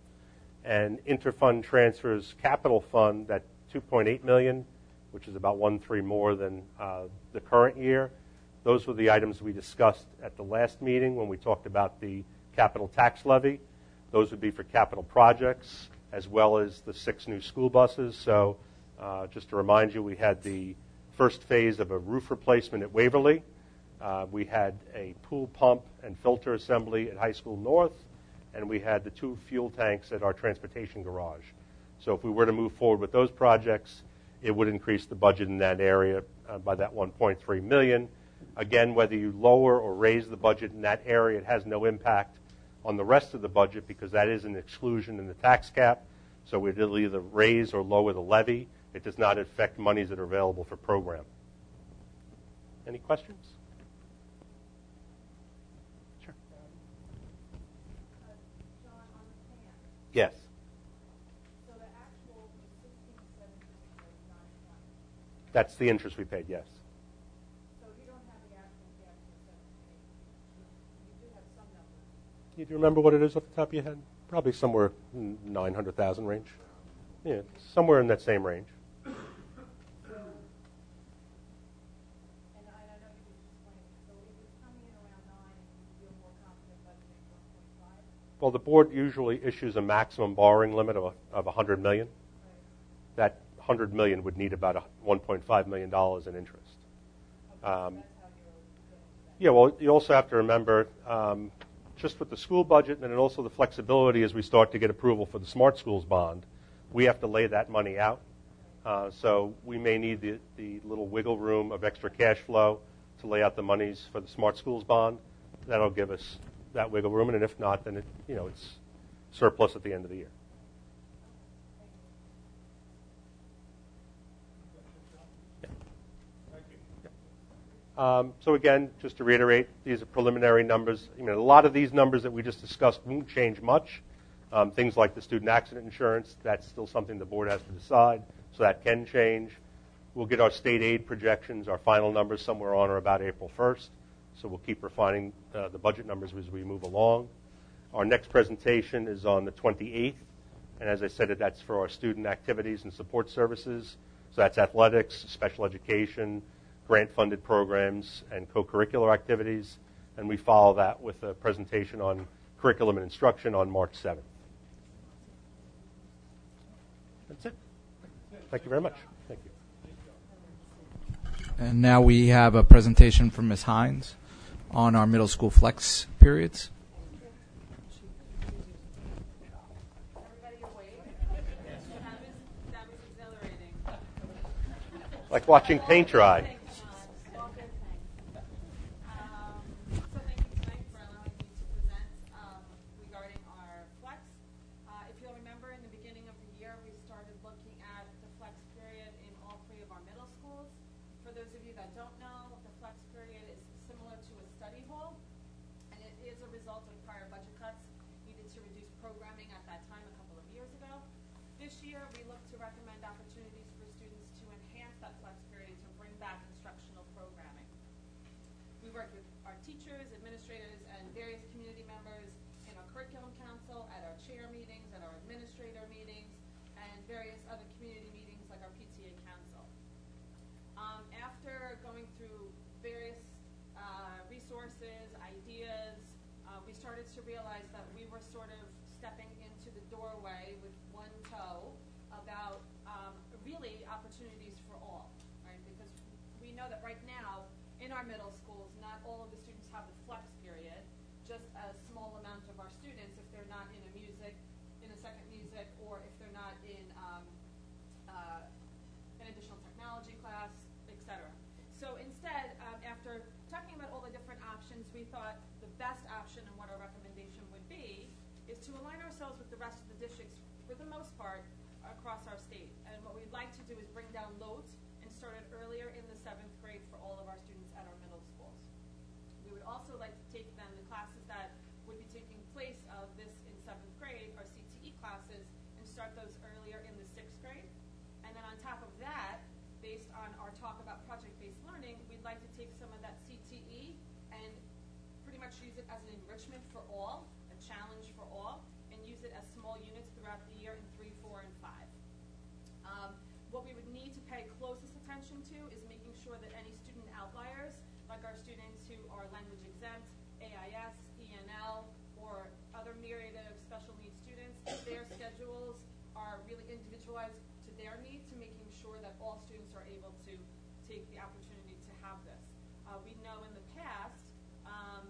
And interfund transfers capital fund, that two point eight million dollars, which is about one three more than uh, the current year. Those were the items we discussed at the last meeting when we talked about the capital tax levy. Those would be for capital projects as well as the six new school buses. So uh, just to remind you, we had the first phase of a roof replacement at Waverly. Uh, we had a pool pump and filter assembly at High School North, and we had the two fuel tanks at our transportation garage. So if we were to move forward with those projects, it would increase the budget in that area uh, by that one point three million dollars. Again, whether you lower or raise the budget in that area, it has no impact on the rest of the budget because that is an exclusion in the tax cap. So we'll either raise or lower the levy. It does not affect monies that are available for program. Any questions? Sure. Yes. That's the interest we paid, yes. So you don't have the actual gap for seventeen. You do have some numbers. Do you remember what it is off the top of your head? Probably somewhere in nine hundred thousand range. Yeah, somewhere in that same range. And I, I know you just explained, so if it's coming in around nine and you feel more confident budgeting one point five? Well, the board usually issues a maximum borrowing limit of, a, of one hundred million dollars. That one hundred million dollars would need about a one point five million dollars in interest. Um, yeah, well, you also have to remember, um, just with the school budget and then also the flexibility as we start to get approval for the Smart Schools bond, we have to lay that money out. Uh, so we may need the, the little wiggle room of extra cash flow to lay out the monies for the Smart Schools bond. That'll give us that wiggle room, and if not, then it, you know, it's surplus at the end of the year. Um, so again, just to reiterate, these are preliminary numbers. You know, a lot of these numbers that we just discussed won't change much. Um, things like the student accident insurance, that's still something the board has to decide, so that can change. We'll get our state aid projections, our final numbers somewhere on or about April first. So we'll keep refining uh, the budget numbers as we move along. Our next presentation is on the twenty-eighth, and as I said, that's for our student activities and support services. So that's athletics, special education, grant-funded programs, and co-curricular activities. And we follow that with a presentation on curriculum and instruction on March seventh. That's it. Thank you very much. Thank you. And now we have a presentation from Miz Hines on our middle school flex periods. Like watching paint dry. To realize that we were sort of stepping into the doorway with one toe about um, really opportunities for all, right? Because we know that right now in our middle schools, not all of the students have the flex period. Just a small amount of our students, if they're not in a music, in a second music, or if they're not in um, uh, an additional technology class, et cetera. So instead, um, after talking about all the different options, we thought the best option and what our recommendation would be is to align ourselves with the rest of the districts, for the most part, across our state. And what we'd like to do is bring down loads and start it earlier in the seventh grade for all of our students at our middle schools. We would also like to take then the classes that would be taking place of this in seventh grade, our C T E classes, and start those earlier in the sixth grade. And then on top of that, based on our talk about project-based learning, we'd like to take some of that C T E and pretty much use it as an enrichment for all, a challenge for all, and use it as small units throughout the year in three, four, and five. Um, what we would need to pay closest attention to is making sure that any student outliers, like our students who are language exempt, A I S, E N L, or other myriad of special needs students, their schedules are really individualized to their needs, to making sure that all students are able to take the opportunity to have this. Uh, we know in the past, um,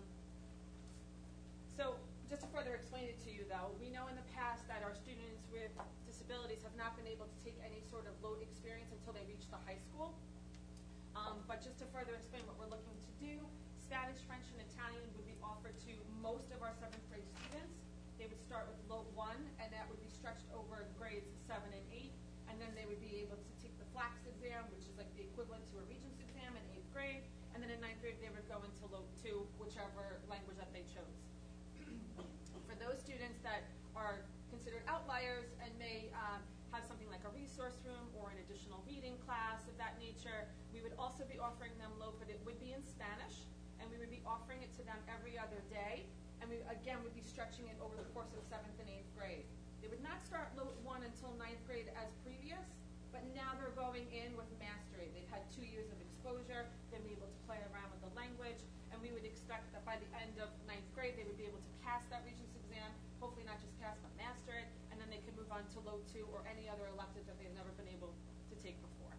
so just to further explain it to you though, we know in the past that our students with disabilities have not been able to take any sort of load experience until they reach the high school. Um, but just to further explain what we're looking to do, Spanish, French, and Italian would be offered to most of our seventh grade students. They would start with load one, and that would be stretched over grades seven and eight, and then they would be able to take the FLAX exam, which is like the equivalent to a Regents exam in eighth grade, and then in ninth grade they would go into load two, whichever language that they chose. For those students that are considered outliers and may um, have something like a resource room or an additional reading class of that nature, we would also be offering them load, but it would be in Spanish, and we would be offering it to them every other day, and we again would be stretching it over the course of seventh and eighth grade. They would not start load one until ninth grade as previous, but now they're going in with mastery. They've had two years of exposure, they'll be able to play around with the language, and we would expect that by the end of ninth grade they would be able to pass that Regents exam, hopefully not just pass but master it, and then they can move on to load two or any other elective that they've never been able to take before.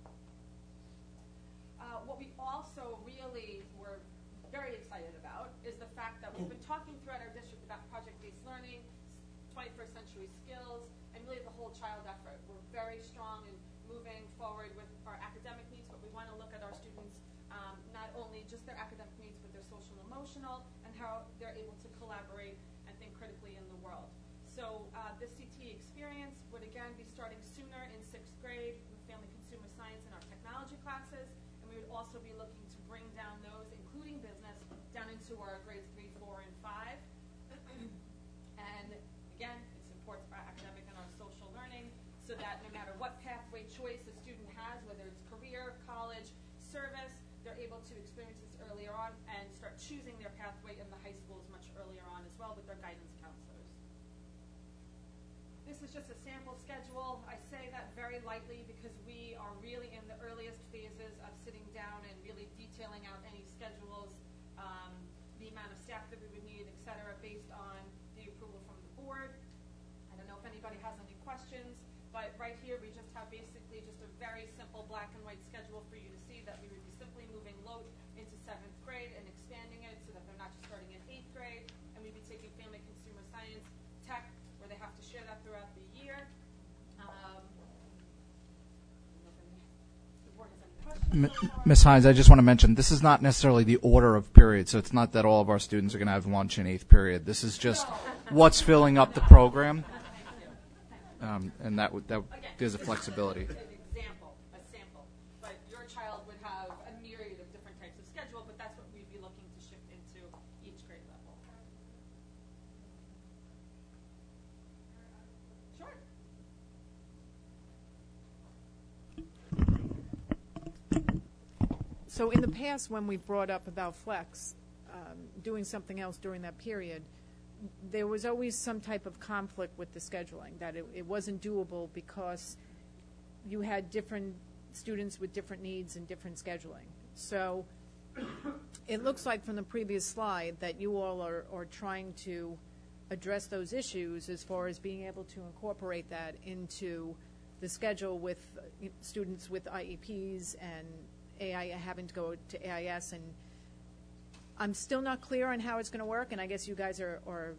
Uh, what we also really were very excited about is the fact that we've been talking throughout our district about project-based learning, twenty-first century skills, and really the whole child effort. We're very strong in moving forward with our academic needs, but we want to look at our students, um, not only just their academic needs, but their social and emotional, and how they're able to collaborate and think critically in the world. So uh, this C T E experience would again be starting sooner in sixth grade with family consumer science and our technology classes, and we would also be looking to bring down those, including business, down into our grades three, four, and five. And again, it supports our academic and our social learning, so that no matter what pathway choice a student has, whether it's career, college, service, they're able to experience this early earlier on and start choosing their pathway in the high schools much earlier on as well with their guidance counselors. This is just a sample schedule. I say that very lightly because we are really in the earliest phases of sitting down and really detailing out any schedules, um, the amount of staff that we would need, et cetera, based on the approval from the board. I don't know if anybody has any questions, but right here we just have basically just a very simple black and white schedule for you to see that we would be simply moving Lote into seventh grade and expanding it so that they're not just starting in eighth grade, and we'd be taking family consumer science, tech, where they have to share that throughout the year. Um, the board has any questions so far? Miz Hines, I just want to mention, this is not necessarily the order of periods, so it's not that all of our students are going to have lunch in eighth period. This is just what's filling up the program, um, and that would, that gives a flexibility. An example, a sample, but your child would have a myriad of different types of schedule, but that's what we'd be looking to shift into each grade level. Sure. So in the past, when we brought up about flex, um, doing something else during that period, there was always some type of conflict with the scheduling, that it, it wasn't doable because you had different students with different needs and different scheduling. So it looks like from the previous slide that you all are, are trying to address those issues as far as being able to incorporate that into the schedule with uh, students with I E Ps and A I having to go to A I S. And I'm still not clear on how it's going to work, and I guess you guys are, are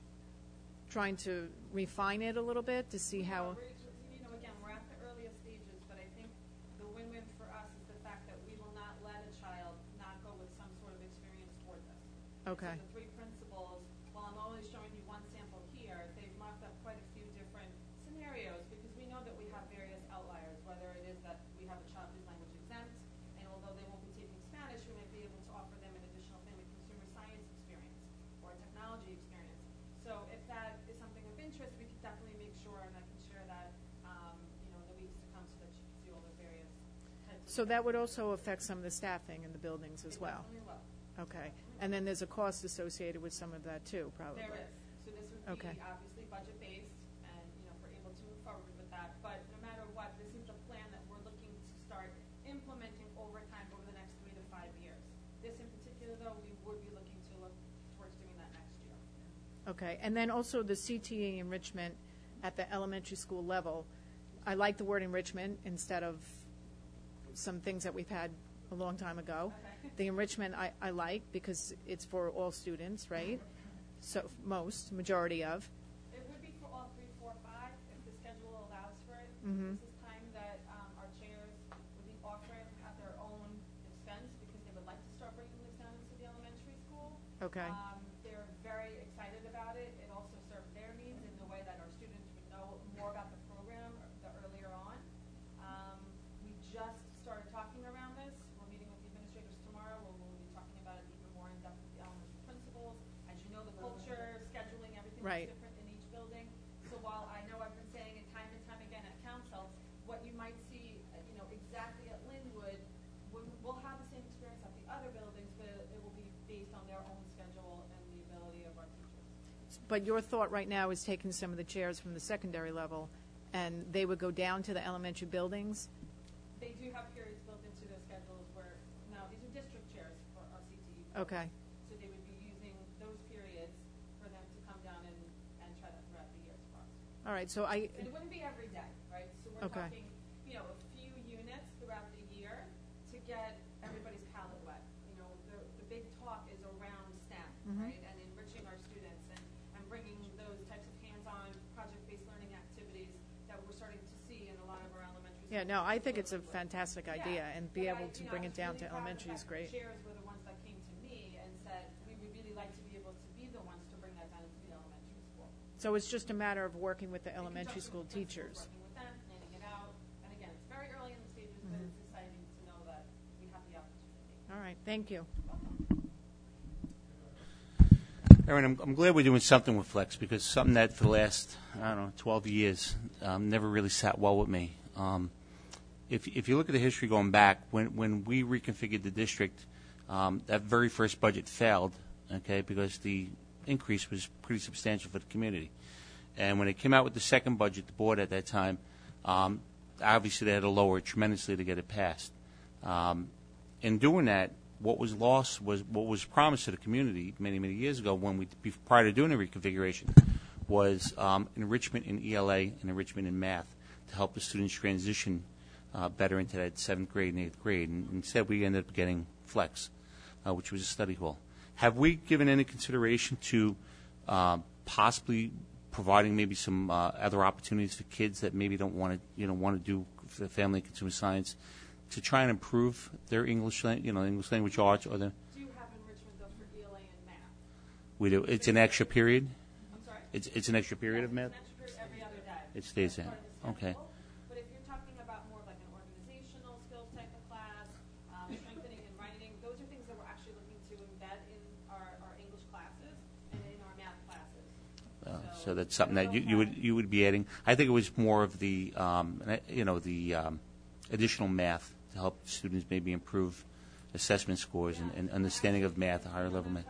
trying to refine it a little bit to see how. You know, again, we're at the earliest stages, but I think the win-win for us is the fact that we will not let a child not go with some sort of experience toward this. Okay. So the three principals, while I'm only showing you one sample here, they've mocked up quite a few different scenarios because we know that we have various outliers, whether it is that we have a child who's language exempt, and although they won't be taking Spanish, we might be able to offer them an additional family consumer science experience or a technology experience. So if that is something of interest, we could definitely make sure, and I can share that, um, you know, in the weeks to come so that you can see all the various types of. So that would also affect some of the staffing in the buildings as It well? definitely will. Okay. And then there's a cost associated with some of that too, probably? There is. So this would Okay. be obviously budget-based, and, you know, if we're able to move forward with that. But no matter what, this is the plan that we're looking to start implementing over time over the next three to five years. This in particular, though, we would be looking to look towards doing that next year. Okay, and then also the C T E enrichment at the elementary school level. I like the word enrichment instead of some things that we've had a long time ago. Okay. The enrichment I, I like because it's for all students, right? So most, majority of. It would be for all three, four, five, if the schedule allows for it. Mhm. This is time that um, our chairs would be offering at their own expense because they would like to start bringing this down into the elementary school. Okay. Um, they're very excited about it. It also serves their needs in the way that our students would know more about the program the earlier on. Um, we just started talking around this. We're meeting with the administrators tomorrow. We'll, we'll be talking about it even more in depth with the elementary principals. As you know, the culture, scheduling, everything Right. is different in each building. So while I know I've been saying it time and time again at council, what you might see, uh, you know, exactly at Linwood, we- we'll have the same experience at the other buildings, but it will be based on their own schedule and the ability of our teachers. But your thought right now is taking some of the chairs from the secondary level and they would go down to the elementary buildings? They do have periods built into their schedules where, now, these are district chairs for our C T E. Okay. So they would be using those periods for them to come down and, and try that throughout the years for us. All right, so I, And it wouldn't be every day, right? So we're Okay. talking, you know, a few units throughout the year to get everybody's palate wet. You know, the, the big talk is around STEM, Mhm. right? And enriching our students and, and bringing those types of hands-on, project-based learning activities that we're starting to see in a lot of our elementary schools. yeah, no, I think it's a fantastic idea Yeah, and be but I- able to you know, bring I it was down really to proud of the elementary is fact that great. the chairs were the ones that came to me and said, we would really like to be able to be the ones to bring that down into the elementary school. So it's just a matter of working with the In elementary conjunction school with the principals, teachers. Working with them, planning it out, and again, it's very early in the stages, but Mhm. it's exciting to know that we have the opportunity. All right, thank you. Erin, I'm, I'm glad we're doing something with Flex because something that for the last, I don't know, twelve years um, never really sat well with me. Um, if, if you look at the history going back, when, when we reconfigured the district Um, that very first budget failed, okay, because the increase was pretty substantial for the community. And when it came out with the second budget, the board at that time, um, obviously they had to lower it tremendously to get it passed. Um, in doing that, what was lost was what was promised to the community many, many years ago when we, prior to doing the reconfiguration, was um, enrichment in E L A and enrichment in math to help the students transition uh, better into that seventh grade and eighth grade. And instead, we ended up getting Flex, uh, which was a study hall. Have we given any consideration to uh, possibly providing maybe some uh, other opportunities for kids that maybe don't want to, you know, want to do f- family and consumer science, to try and improve their English, lang- you know, English language arts, or the? Do you have enrichment though for E L A and math? We do. It's an extra period. I'm sorry. It's it's an extra period of math. It's an extra period every other day. It stays in. Okay. But if you're talking about more of like an organizational skills type of class, um, strengthening and writing, those are things that we're actually looking to embed in our, our English classes and in our math classes. Uh, so that's something that you, you would you would be adding. I think it was more of the um, you know the um, additional math to help students maybe improve assessment scores and, and understanding of math, a higher level math.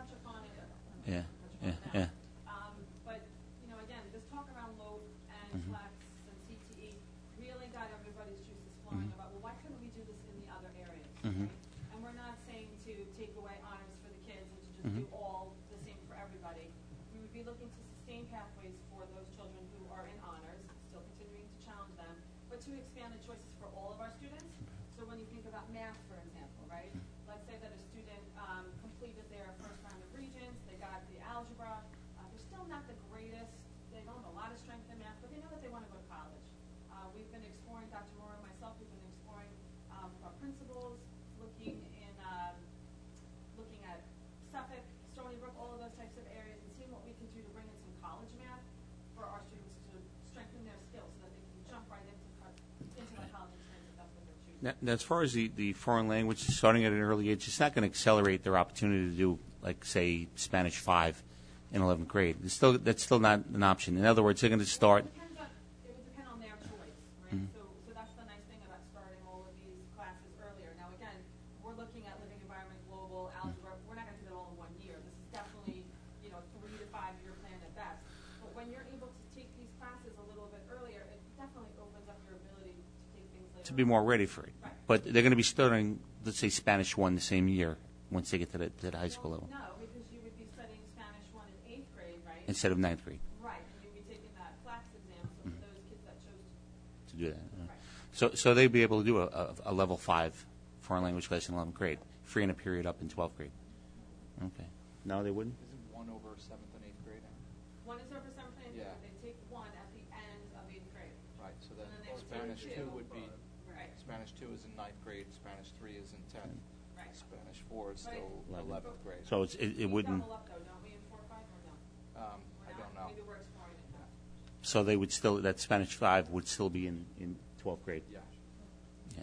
Yeah, yeah, yeah. Um, but you know, again, this talk around LOAF and Mhm. Flex and C T E really got everybody's juices flowing Mhm. about, well, why couldn't we do this in the other areas? Mhm. Right? And we're not saying to take away honors for the kids and to just Mhm. do all the same for everybody. We would be looking to sustain pathways for those children who are in honors, still continuing to challenge them, but to expand the choices for all of our students. So when you think about math, for example, right? Let's say that a student um, completed their first round of regents, they got the algebra. Uh, they're still not the greatest. They don't have a lot of strength in math, but they know that they want to go to college. Uh, we've been exploring, Doctor Moore and myself, we've been exploring um, with our principals, looking in, um, looking at Suffolk, Stony Brook, all of those types of areas, and seeing what we can do to bring in some college math for our students to strengthen their skills so that they can jump right into, co- into the college experience if that's what they're choosing. Now, now, as far as the, the foreign language, starting at an early age, it's not going to accelerate their opportunity to do, like, say, Spanish five in eleventh grade. It's still, that's still not an option. In other words, they're going to start. It depends on, it would depend on their choice, right? Mhm. So, so that's the nice thing about starting all of these classes earlier. Now, again, we're looking at living environment, global, algebra. We're not going to do that all in one year. This is definitely, you know, three to five year plan at best. But when you're able to take these classes a little bit earlier, it definitely opens up your ability to take things later. To be more ready for it. Right. But they're going to be starting, let's say, Spanish one the same year once they get to the, to the high school level No, because you would be studying Spanish one in eighth grade, right? instead of ninth grade Right, and you'd be taking that Flex exam. So for those kids that chose to to do that. Uh, So, so they'd be able to do a, a, a level five foreign language class in eleventh grade, free in a period up in twelfth grade. Okay. No, they wouldn't? Isn't one over seventh and eighth grade? One is over seventh and eighth Yeah. grade. They take one at the end of eighth grade. Right, so then And then they would Spanish take two two. would be, Right. Spanish two is in ninth grade, Spanish three is in tenth. Right. Spanish four is But still Eleven. eleventh grade. So it's, it, it We wouldn't. double up though, don't we, in four or five, or no? Um, We're I not? don't know. Maybe we're exploring it now. So they would still, that Spanish five would still be in, in twelfth grade? Yeah. Yeah.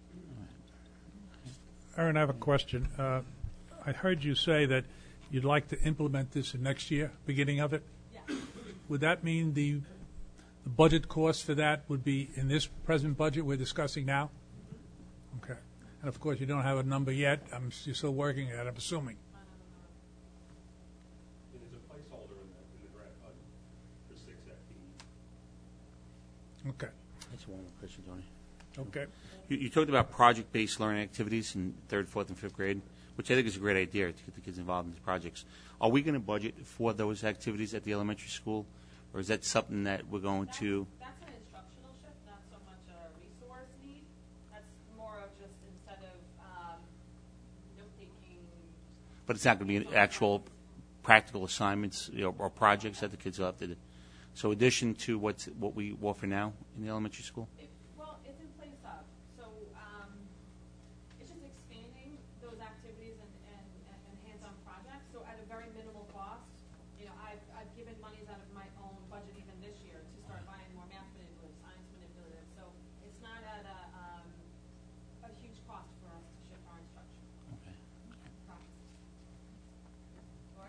Aaron, I have a question. Uh, I heard you say that you'd like to implement this in next year, beginning of it? Yes. Would that mean the, the budget cost for that would be in this present budget we're discussing now? Okay. And of course, you don't have a number yet. I'm, you're still working at it, I'm assuming. There's a placeholder in the, in the draft budget for six F T E. Okay. That's one more question, Tony. Okay. You, you talked about project-based learning activities in third, fourth, and fifth grade, which I think is a great idea to get the kids involved in these projects. Are we going to budget for those activities at the elementary school, or is that something that we're going to? That's an instructional shift, not so much a resource need. That's more of just instead of um, note-taking. But it's not going to be an actual practical assignments, you know, or projects that the kids will have to do. So, addition to what's what we offer now in the elementary school. It, well, it's in place of. So um, it's just expanding those activities and, and, and and hands-on projects. So at a very minimal cost, you know, I've, I've given monies out of my own budget even this year to start buying more math manipulatives, science manipulatives. So it's not at a, um, a huge cost for us to shift our instruction. Okay. Laura?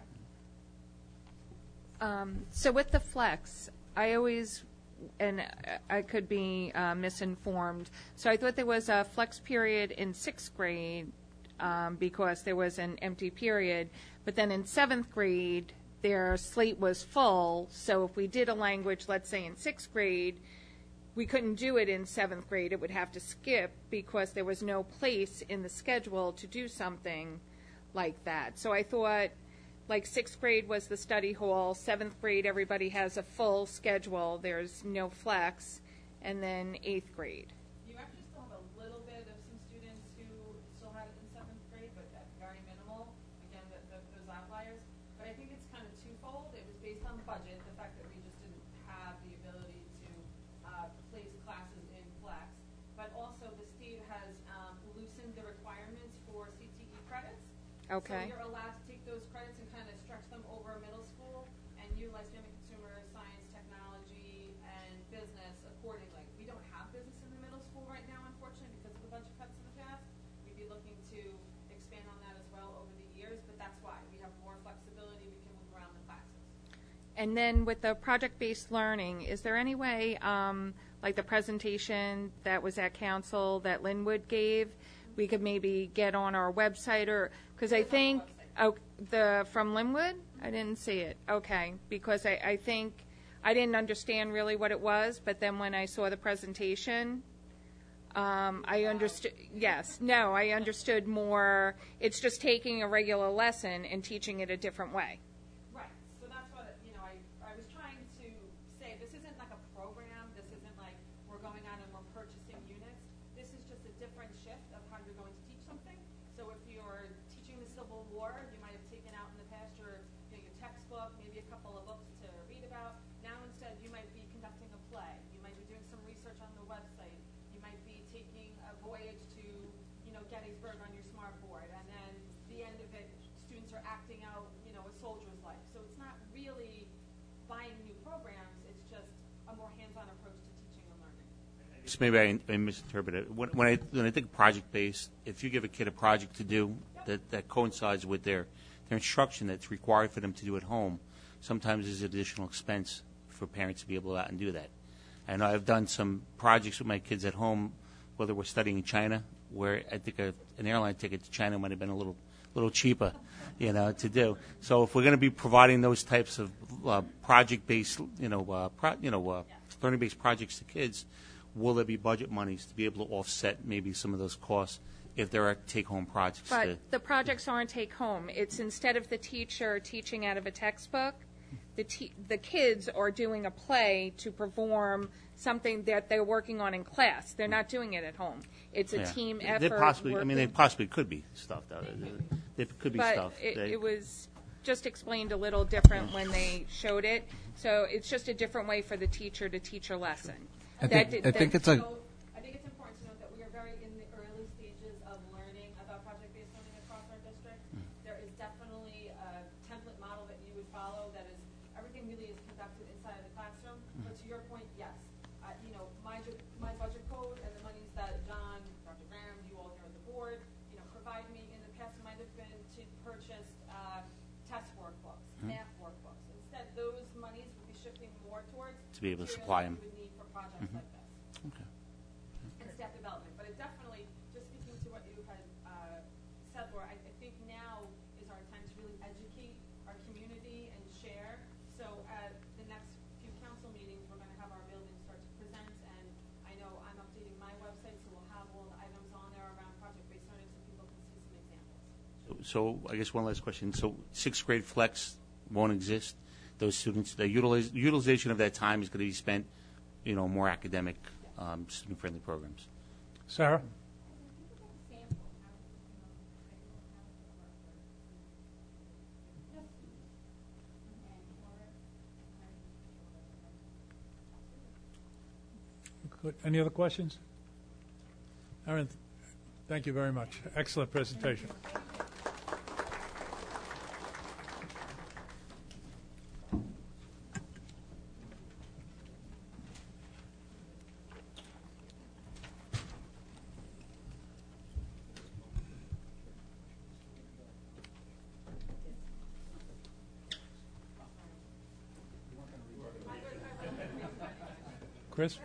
Um, so with the flex, I always, and I could be uh, misinformed, so I thought there was a flex period in sixth grade um, because there was an empty period. But then in seventh grade, their slate was full, so if we did a language, let's say in sixth grade, we couldn't do it in seventh grade. It would have to skip because there was no place in the schedule to do something like that. So I thought, like, sixth grade was the study hall, seventh grade everybody has a full schedule, there's no flex, and then eighth grade. You actually still have a little bit of some students who still had it in seventh grade, but that's very minimal. Again, the, the, those outliers. But I think it's kind of twofold. It was based on budget, the fact that we just didn't have the ability to uh, place classes in flex. But also the state has um, loosened the requirements for C T E credits. Okay. So you're allowed to take those credits and kind of stretch them over middle school and utilize family consumer science, technology, and business accordingly. We don't have business in the middle school right now, unfortunately, because of the budget cuts in the past. We'd be looking to expand on that as well over the years, but that's why. We have more flexibility. We can move around the classes. And then with the project-based learning, is there any way, um, like the presentation that was at council that Linwood gave, we could maybe get on our website, or because I think oh, the from Linwood, I didn't see it. Okay, because I, I think I didn't understand really what it was, but then when I saw the presentation, um, I understood. Yes, no, I understood more. It's just taking a regular lesson and teaching it a different way. Right. So that's what, you know, I, I was trying to say, this isn't like a program. This isn't like we're going on and we're purchasing units. This is just a different shift of how you're going to teach something. So if you're teaching the Civil War, you might have taken out in the past your, you know, your textbook, maybe a couple of books to read about. Now instead you might be conducting a play. You might be doing some research on the website. You might be taking a voyage to, you know, Gettysburg on your smart board. And then the end of it, students are acting out, you know, a soldier's life. So it's not really buying new programs. It's just a more hands-on approach to teaching and learning. So maybe I, I misinterpreted it. When, when I when I think project-based, if you give a kid a project to do that, that coincides with their, their instruction that's required for them to do at home, sometimes there's additional expense for parents to be able to go out and do that. And I've done some projects with my kids at home, whether we're studying in China, where I think a, an airline ticket to China might have been a little little cheaper, you know, to do. So if we're going to be providing those types of uh, project-based, you know, uh, pro, you know, uh, learning-based projects to kids, will there be budget monies to be able to offset maybe some of those costs if there are take-home projects? But to, the projects aren't take-home. It's instead of the teacher teaching out of a textbook, the te- the kids are doing a play to perform something that they're working on in class. They're not doing it at home. It's a yeah. team They effort. possibly, I mean, they working- possibly could be stuff, though. There could be but stuff. it, They- it was just explained a little different when they showed it. So it's just a different way for the teacher to teach a lesson. I That think, did- I think that- it's a, So I think it's important to note that we are very in the early stages of learning about project-based learning across our district. There is definitely a template model that you would follow that is, everything really is conducted inside of the classroom. But to your point, yes, uh, you know, my, ju- my budget code and the monies that John, Doctor Graham, you all here at the board, you know, provide me in the past might have been to purchase uh, test workbooks, Mhm. math workbooks. Instead, those monies would be shifting more towards To be able to materials supply that them. you would need for projects Mhm. like this Okay. and staff development. But it definitely, just speaking to what you had uh, said, Laura, I, I think now is our time to really educate our community and share. So at the next few council meetings, we're going to have our building start to present, and I know I'm updating my website, so we'll have all the items on there around project-based learning so people can see some examples. So, so I guess one last question. So sixth grade flex won't exist. Those students, the utilize, utilization of that time is going to be spent, you know, more academic, um, student-friendly programs. Sarah? Good. Any other questions? Aaron, thank you very much. Excellent presentation. Chris?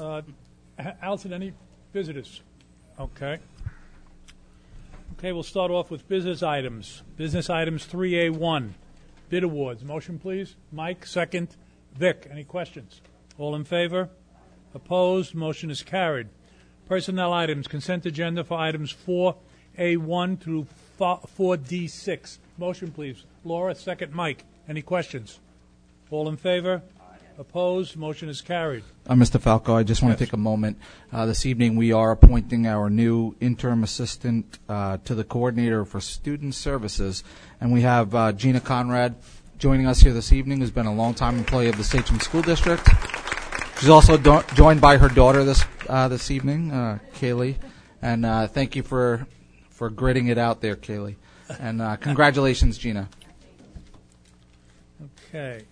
Uh, H- Alton, any visitors? Okay. Okay, we'll start off with business items. Business items three A one, bid awards. Motion, please. Mike, second. Vic, any questions? All in favor? Opposed? Motion is carried. Personnel items, consent agenda for items four A one through four D six. Motion, please. Laura, second. Mike, any questions? All in favor? Opposed? Motion is carried. Uh, Mister Falco, I just want Yes. to take a moment. Uh, this evening we are appointing our new interim assistant uh, to the coordinator for student services, and we have uh, Gina Conrad joining us here this evening, who's been a long-time employee of the Sachem School District. She's also do- joined by her daughter this uh, this evening, uh, Kaylee, and uh, thank you for for gritting it out there, Kaylee, and uh, congratulations, Gina. Okay.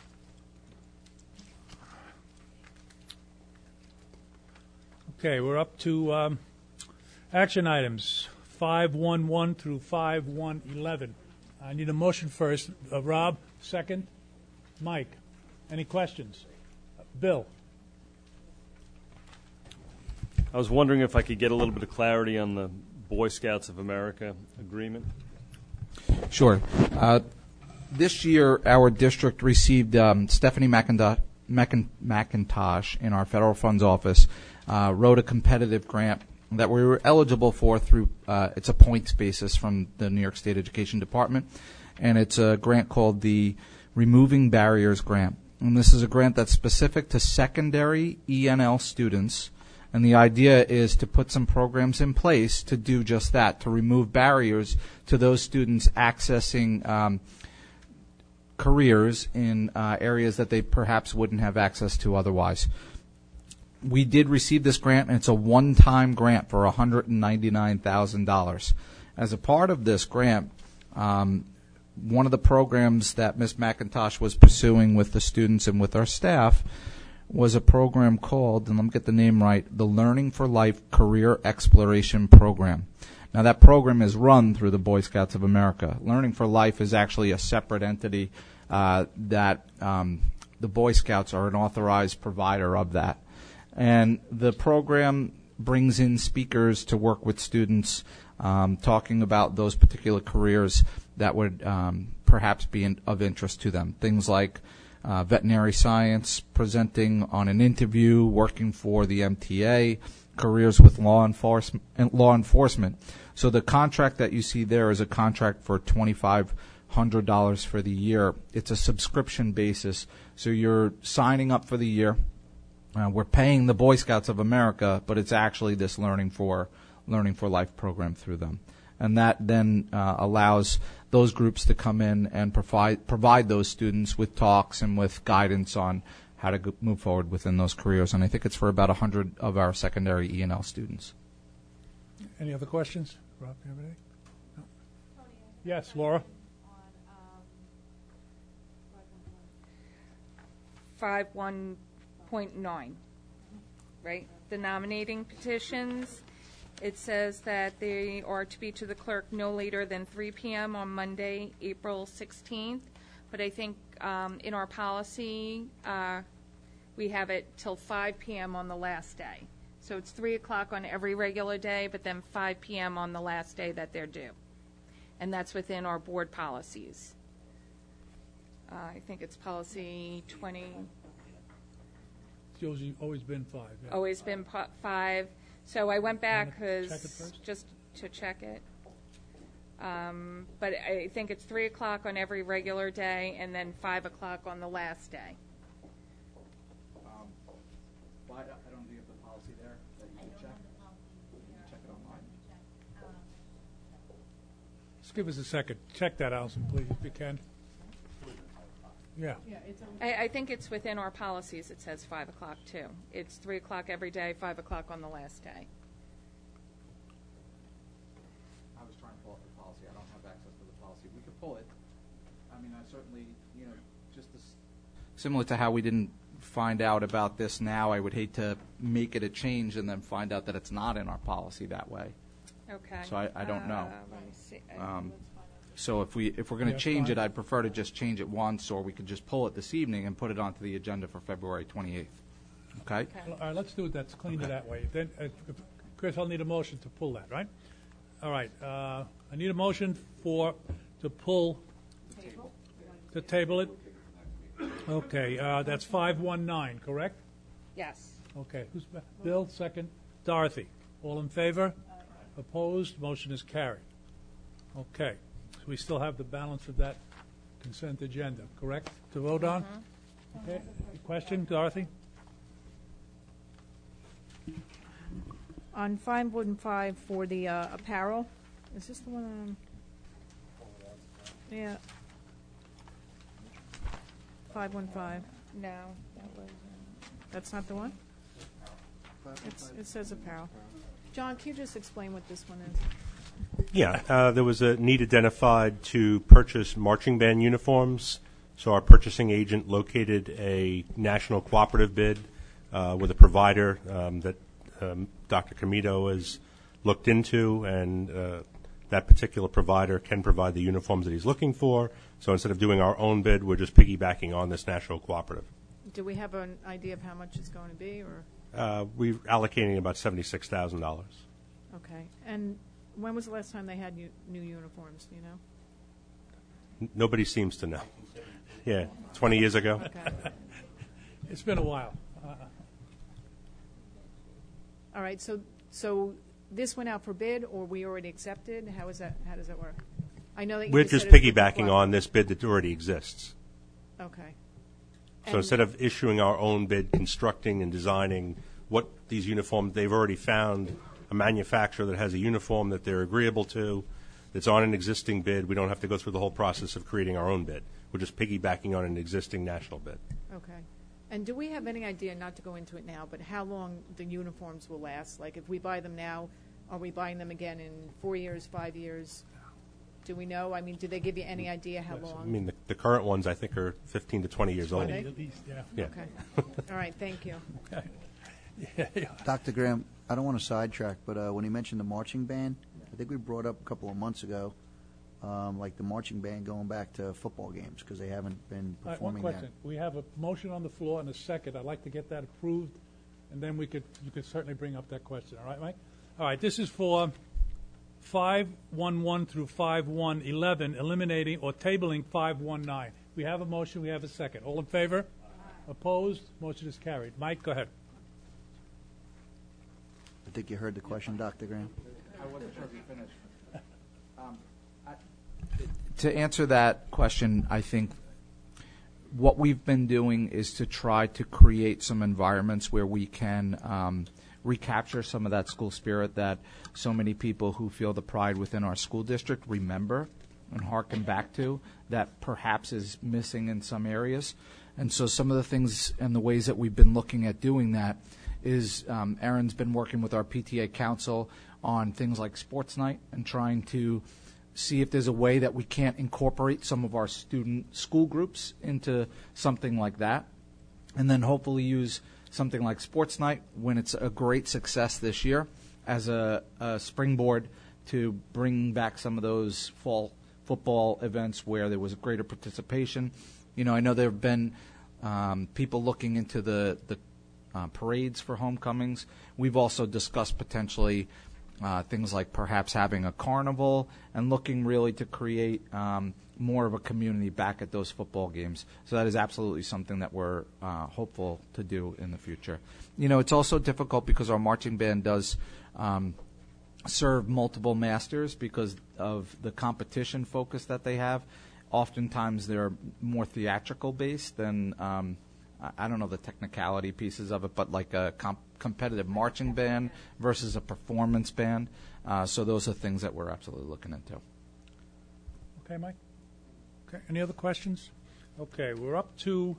Okay, we're up to um, action items five one one through five one eleven. I need a motion first. Uh, Rob, second. Mike, any questions? Uh, Bill. I was wondering if I could get a little bit of clarity on the Boy Scouts of America agreement. Sure. Uh, this year, our district received um, Stephanie McIntosh, Macin- McIntosh in our federal funds office uh, wrote a competitive grant that we were eligible for through, uh, it's a points basis from the New York State Education Department, and it's a grant called the Removing Barriers Grant. And this is a grant that's specific to secondary E N L students, and the idea is to put some programs in place to do just that, to remove barriers to those students accessing um, careers in uh, areas that they perhaps wouldn't have access to otherwise. We did receive this grant, and it's a one-time grant for one hundred ninety-nine thousand dollars. As a part of this grant, um, one of the programs that Miz McIntosh was pursuing with the students and with our staff was a program called, and let me get the name right, the Learning for Life Career Exploration Program. Now, that program is run through the Boy Scouts of America. Learning for Life is actually a separate entity uh, that um, the Boy Scouts are an authorized provider of that. And the program brings in speakers to work with students um, talking about those particular careers that would um, perhaps be in, of interest to them. Things like uh, veterinary science, presenting on an interview, working for the M T A, careers with law enforcement. Law enforcement. So the contract that you see there is a contract for twenty-five hundred dollars for the year. It's a subscription basis, so you're signing up for the year. Uh, we're paying the Boy Scouts of America, but it's actually this Learning for Learning for Life program through them. And that then uh, allows those groups to come in and provide provide those students with talks and with guidance on how to go, move forward within those careers. And I think it's for about one hundred of our secondary E N L students. Any other questions? Rob, you have any? No. Yes, Laura. five one point nine, right? The nominating petitions. It says that they are to be to the clerk no later than three p.m. on Monday, April sixteenth. But I think um, in our policy, uh, we have it till five p.m. on the last day. So it's three o'clock on every regular day, but then five p.m. on the last day that they're due. And that's within our board policies. Uh, I think it's policy twenty. It's usually always been five. Yeah. Always been po- five. So I went back Wanna check it because first? just to check it. Um, but I think it's three o'clock on every regular day, and then five o'clock on the last day. Um, well, I, I don't know if you have the policy there that you can check. You can check it online. Just give us a second. Check that, Allison, please, if you can. Yeah. I, I think it's within our policies. It says five o'clock too. It's three o'clock every day, five o'clock on the last day. I was trying to pull up the policy. I don't have access to the policy. We could pull it. I mean, I certainly, you know, just this. Similar to how we didn't find out about this now, I would hate to make it a change and then find out that it's not in our policy that way. Okay. So I, I don't know. Uh, let me see. Um, so if we if we're going to Yeah, change fine. it, I'd prefer to just change it once, or we could just pull it this evening and put it onto the agenda for February twenty-eighth. Okay? All right, let's do it, that's cleaner that way. Then, uh, Chris, I'll need a motion to pull that, right? All right, uh, I need a motion for, to pull, to table it. Okay, uh, that's five one nine, correct? Yes. Okay, who's, ba- Bill, second, Dorothy. All in favor? Opposed? Motion is carried. Okay, so we still have the balance of that consent agenda, correct, to vote on? Okay, question, Dorothy? On five one five for the uh, apparel, is this the one on? Yeah. Five one five. No, that was. That's not the one? It's, it says apparel. John, can you just explain what this one is? Yeah, uh, there was a need identified to purchase marching band uniforms. So our purchasing agent located a national cooperative bid uh, with a provider um, that um, Doctor Comito has looked into, and uh, that particular provider can provide the uniforms that he's looking for. So instead of doing our own bid, we're just piggybacking on this national cooperative. Do we have an idea of how much it's going to be, or? Uh, we're allocating about seventy-six thousand dollars. Okay. And when was the last time they had new, new uniforms, do you know? N- nobody seems to know. Yeah, twenty years ago. Okay. It's been a while. Uh, All right, so, so this went out for bid, or we already accepted? How is that, how does that work? I know that you We're just just said it's with the piggybacking cooperative. on this bid that already exists. Okay. So And- instead of issuing our own bid, constructing and designing what these uniforms, they've already found a manufacturer that has a uniform that they're agreeable to, that's on an existing bid. We don't have to go through the whole process of creating our own bid. We're just piggybacking on an existing national bid. Okay. And do we have any idea, not to go into it now, but how long the uniforms will last? Like, if we buy them now, are we buying them again in four years, five years? Do we know? I mean, do they give you any idea how long? I mean, the, the current ones, I think, are fifteen to twenty years old. Are they? At least, yeah. Yeah. Okay. All right, thank you. Okay. Yeah, yeah. Doctor Graham, I don't want to sidetrack, but uh, when he mentioned the marching band, I think we brought up a couple of months ago, um, like the marching band going back to football games because they haven't been All right, one performing question. We have a motion on the floor and a second. I'd like to get that approved, and then we could, you could certainly bring up that question. All right, Mike? All right, this is for five one one through five one eleven, eliminating or tabling five one nine. We have a motion, we have a second. All in favor? Opposed? Motion is carried. Mike, go ahead. I think you heard the question, Doctor Graham. I wasn't sure if you finished. Um, I, to answer that question, I think what we've been doing is to try to create some environments where we can um, recapture some of that school spirit that so many people who feel the pride within our school district remember and harken back to, that perhaps is missing in some areas. And so some of the things and the ways that we've been looking at doing that is um, Erin's been working with our P T A council on things like sports night and trying to see if there's a way that we can't incorporate some of our student school groups into something like that, and then hopefully use something like sports night when it's a great success this year as a, a springboard to bring back some of those fall football events where there was greater participation. You know, I know there have been um, people looking into the, the uh, parades for homecomings. We've also discussed potentially uh, things like perhaps having a carnival and looking really to create um, more of a community back at those football games. So that is absolutely something that we're uh, hopeful to do in the future. You know, it's also difficult because our marching band does um, serve multiple masters because of the competition focus that they have. Oftentimes they're more theatrical based than um, I I don't know the technicality pieces of it, but like a comp- competitive marching band versus a performance band. Uh, so those are things that we're absolutely looking into. Okay, Mike? Okay, any other questions? Okay, we're up to,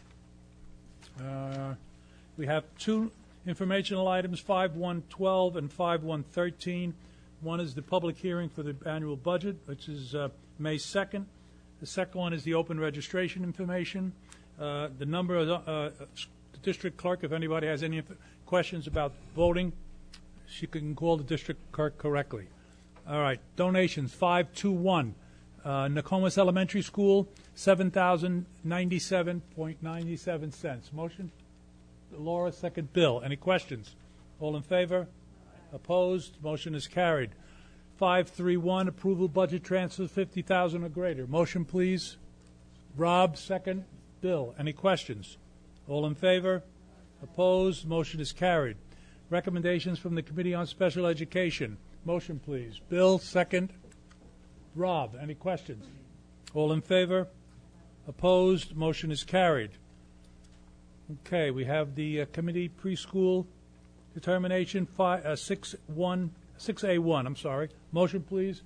uh, we have two informational items, five one twelve and five one thirteen. One is the public hearing for the annual budget, which is uh, May second. The second one is the open registration information. Uh, the number of the, uh, the district clerk, if anybody has any inf- questions about voting, she can call the district clerk correctly. All right, donations, five two one. Uh, Nokomis Elementary School, seven thousand ninety-seven point nine seven cents. Motion? Laura, second Bill. Any questions? All in favor? Opposed? Motion is carried. five three one, approval budget transfers fifty thousand or greater. Motion, please. Rob, second Bill. Any questions? All in favor? Opposed? Motion is carried. Recommendations from the Committee on Special Education. Motion, please. Bill, second. Rob, any questions? All in favor? Opposed? Motion is carried. Okay, we have the uh, committee preschool determination, five, uh, six, one, six A one, I'm sorry. Motion, please.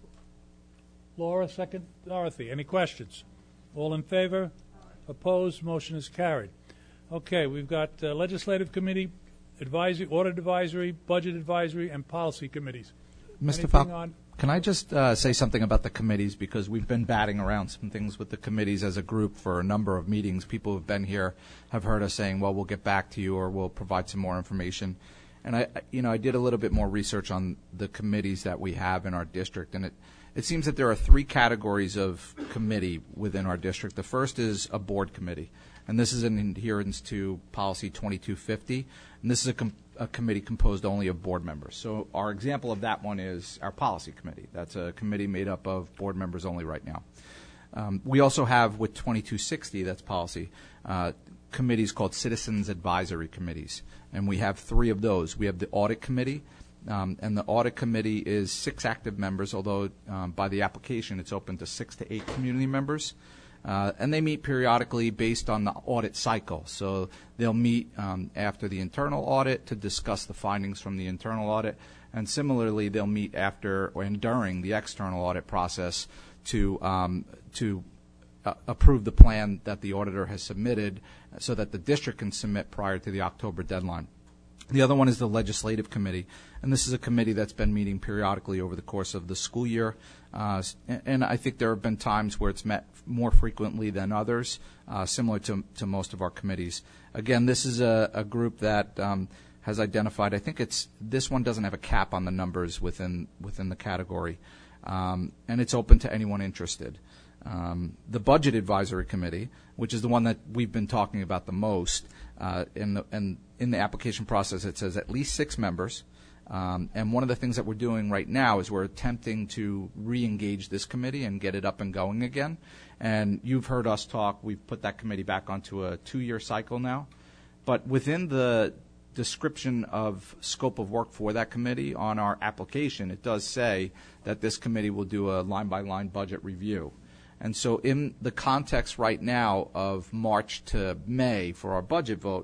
Laura, second. Dorothy, any questions? All in favor? Opposed? Motion is carried. Okay, we've got uh, legislative committee, advisory, audit advisory, budget advisory, and policy committees. Mister Anything Falk, on- can I just uh, say something about the committees, because we've been batting around some things with the committees as a group for a number of meetings. People who've been here have heard us saying, well, we'll get back to you or we'll provide some more information. And I, you know, I did a little bit more research on the committees that we have in our district, and it, it seems that there are three categories of committee within our district. The first is a board committee, and this is in adherence to policy twenty-two fifty, and this is a, com- a committee composed only of board members. So our example of that one is our policy committee. That's a committee made up of board members only right now. Um, we also have with twenty-two sixty, that's policy, uh, committees called citizens advisory committees, and we have three of those. We have the audit committee, um, and the audit committee is six active members, although um, by the application it's open to six to eight community members. Uh, and they meet periodically based on the audit cycle. So they'll meet um, after the internal audit to discuss the findings from the internal audit, and similarly they'll meet after and during the external audit process to um, to uh, approve the plan that the auditor has submitted, so that the district can submit prior to the October deadline. The other one is the legislative committee, and this is a committee that's been meeting periodically over the course of the school year. Uh, and, and I think there have been times where it's met more frequently than others, uh, similar to, to most of our committees. Again, this is a, a group that um, has identified, I think it's, this one doesn't have a cap on the numbers within, within the category, um, and it's open to anyone interested. Um, the Budget Advisory Committee, which is the one that we've been talking about the most, uh, in the, and in the application process it says at least six members. Um, and one of the things that we're doing right now is we're attempting to re-engage this committee and get it up and going again. And you've heard us talk. We've put that committee back onto a two-year cycle now. But within the description of scope of work for that committee on our application, it does say that this committee will do a line-by-line budget review. And so in the context right now of March to May for our budget vote,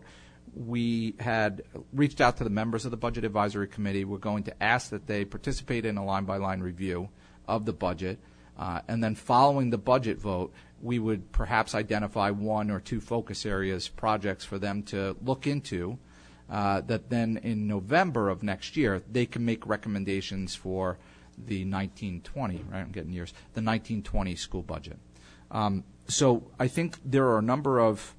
we had reached out to the members of the Budget Advisory Committee. We're going to ask that they participate in a line-by-line review of the budget. Uh, and then following the budget vote, we would perhaps identify one or two focus areas, projects for them to look into, uh, that then in November of next year, they can make recommendations for the nineteen twenty, right, I'm getting years, the nineteen twenty school budget. Um, so I think there are a number of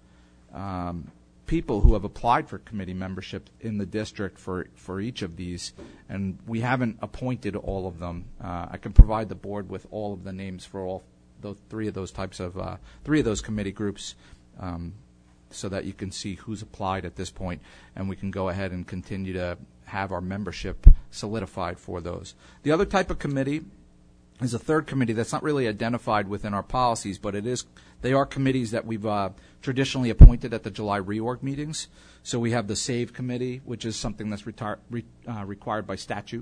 um, people who have applied for committee membership in the district for, for each of these, and we haven't appointed all of them. Uh, I can provide the board with all of the names for all those three of those types of uh, three of those committee groups, um, so that you can see who's applied at this point, and we can go ahead and continue to have our membership solidified for those. The other type of committee is a third committee that's not really identified within our policies, but it is. They are committees that we've uh, traditionally appointed at the July reorg meetings. So we have the SAVE committee, which is something that's retire, re, uh, required by statute.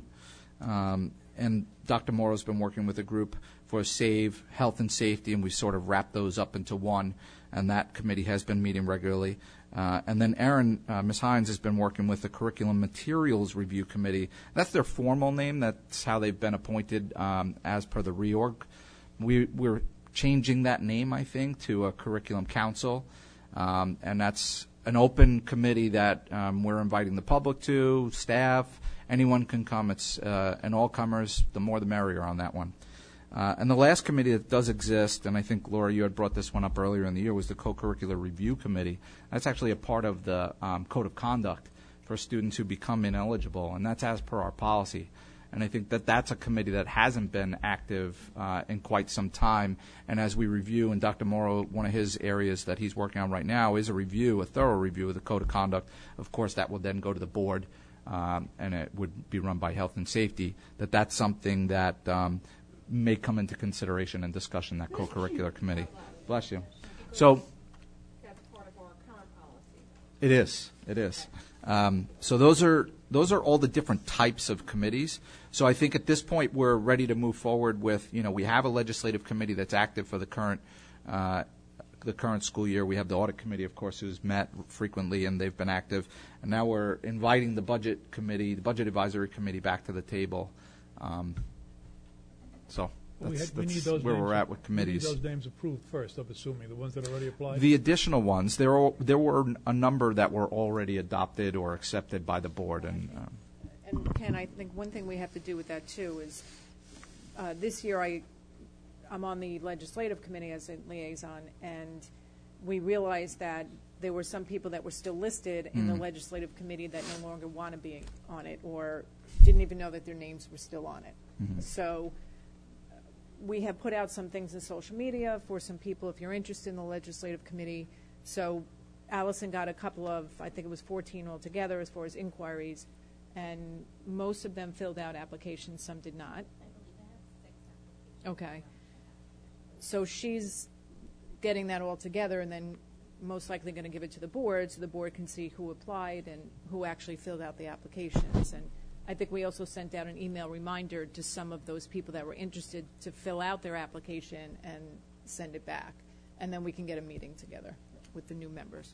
Um, and Doctor Morrow's been working with a group for SAVE, Health and Safety, and we sort of wrapped those up into one, and that committee has been meeting regularly. Uh, and then Erin, uh, Miz Hines, has been working with the Curriculum Materials Review Committee. That's their formal name. That's how they've been appointed um, as per the reorg. We, we're changing that name, I think, to a Curriculum Council, um, and that's an open committee that um, we're inviting the public to, staff, anyone can come. It's uh, and all comers, the more the merrier on that one. Uh, and the last committee that does exist, and I think, Laura, you had brought this one up earlier in the year, was the Co-Curricular Review Committee. That's actually a part of the um, Code of Conduct for students who become ineligible, and that's as per our policy. And I think that that's a committee that hasn't been active uh, in quite some time. And as we review, and Doctor Morrow, one of his areas that he's working on right now is a review, a thorough review of the code of conduct. Of course, that will then go to the board, um, and it would be run by Health and Safety. That that's something that um, may come into consideration and discussion, that co-curricular committee. Bless you. So That's part of our current policy. it is. It is. Um, so those are those are all the different types of committees. So I think at this point we're ready to move forward with, you know, we have a legislative committee that's active for the current uh, the current school year. We have the audit committee, of course, who's met frequently and they've been active. And now we're inviting the budget committee, the budget advisory committee, back to the table. Um, so. We, That's, had, we that's need those where names, we're at with committees. We need those names approved first, I'm assuming, the ones that already applied? The additional ones, there, are, there were a number that were already adopted or accepted by the board. And, um, And Ken, I think one thing we have to do with that too is, uh, this year I, I'm on the legislative committee as a liaison, and we realized that there were some people that were still listed in the Mm. legislative committee that no longer want to be on it, or didn't even know that their names were still on it. Mhm. So we have put out some things in social media for some people if you're interested in the legislative committee. So Allison got a couple of, I think it was fourteen altogether as far as inquiries, and most of them filled out applications, some did not. Okay. So she's getting that all together and then most likely going to give it to the board so the board can see who applied and who actually filled out the applications. And I think we also sent out an email reminder to some of those people that were interested to fill out their application and send it back. And then we can get a meeting together with the new members.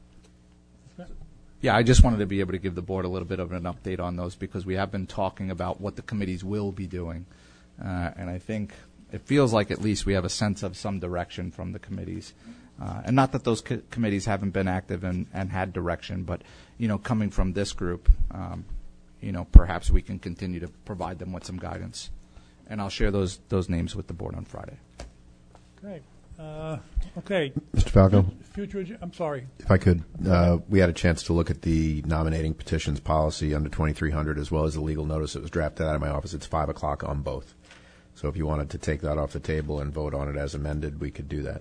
yeah, I just wanted to be able to give the board a little bit of an update on those because we have been talking about what the committees will be doing. Uh, and I think it feels like at least we have a sense of some direction from the committees. Uh, and not that those co- committees haven't been active and, and had direction, but, you know, coming from this group, um, you know, perhaps we can continue to provide them with some guidance. And I'll share those those names with the board on Friday. Okay. Uh, okay. Mister Falco? Future, ag- I'm sorry. If I could, uh, we had a chance to look at the nominating petitions policy under twenty-three hundred as well as the legal notice that was drafted out of my office. It's five o'clock on both. So if you wanted to take that off the table and vote on it as amended, we could do that.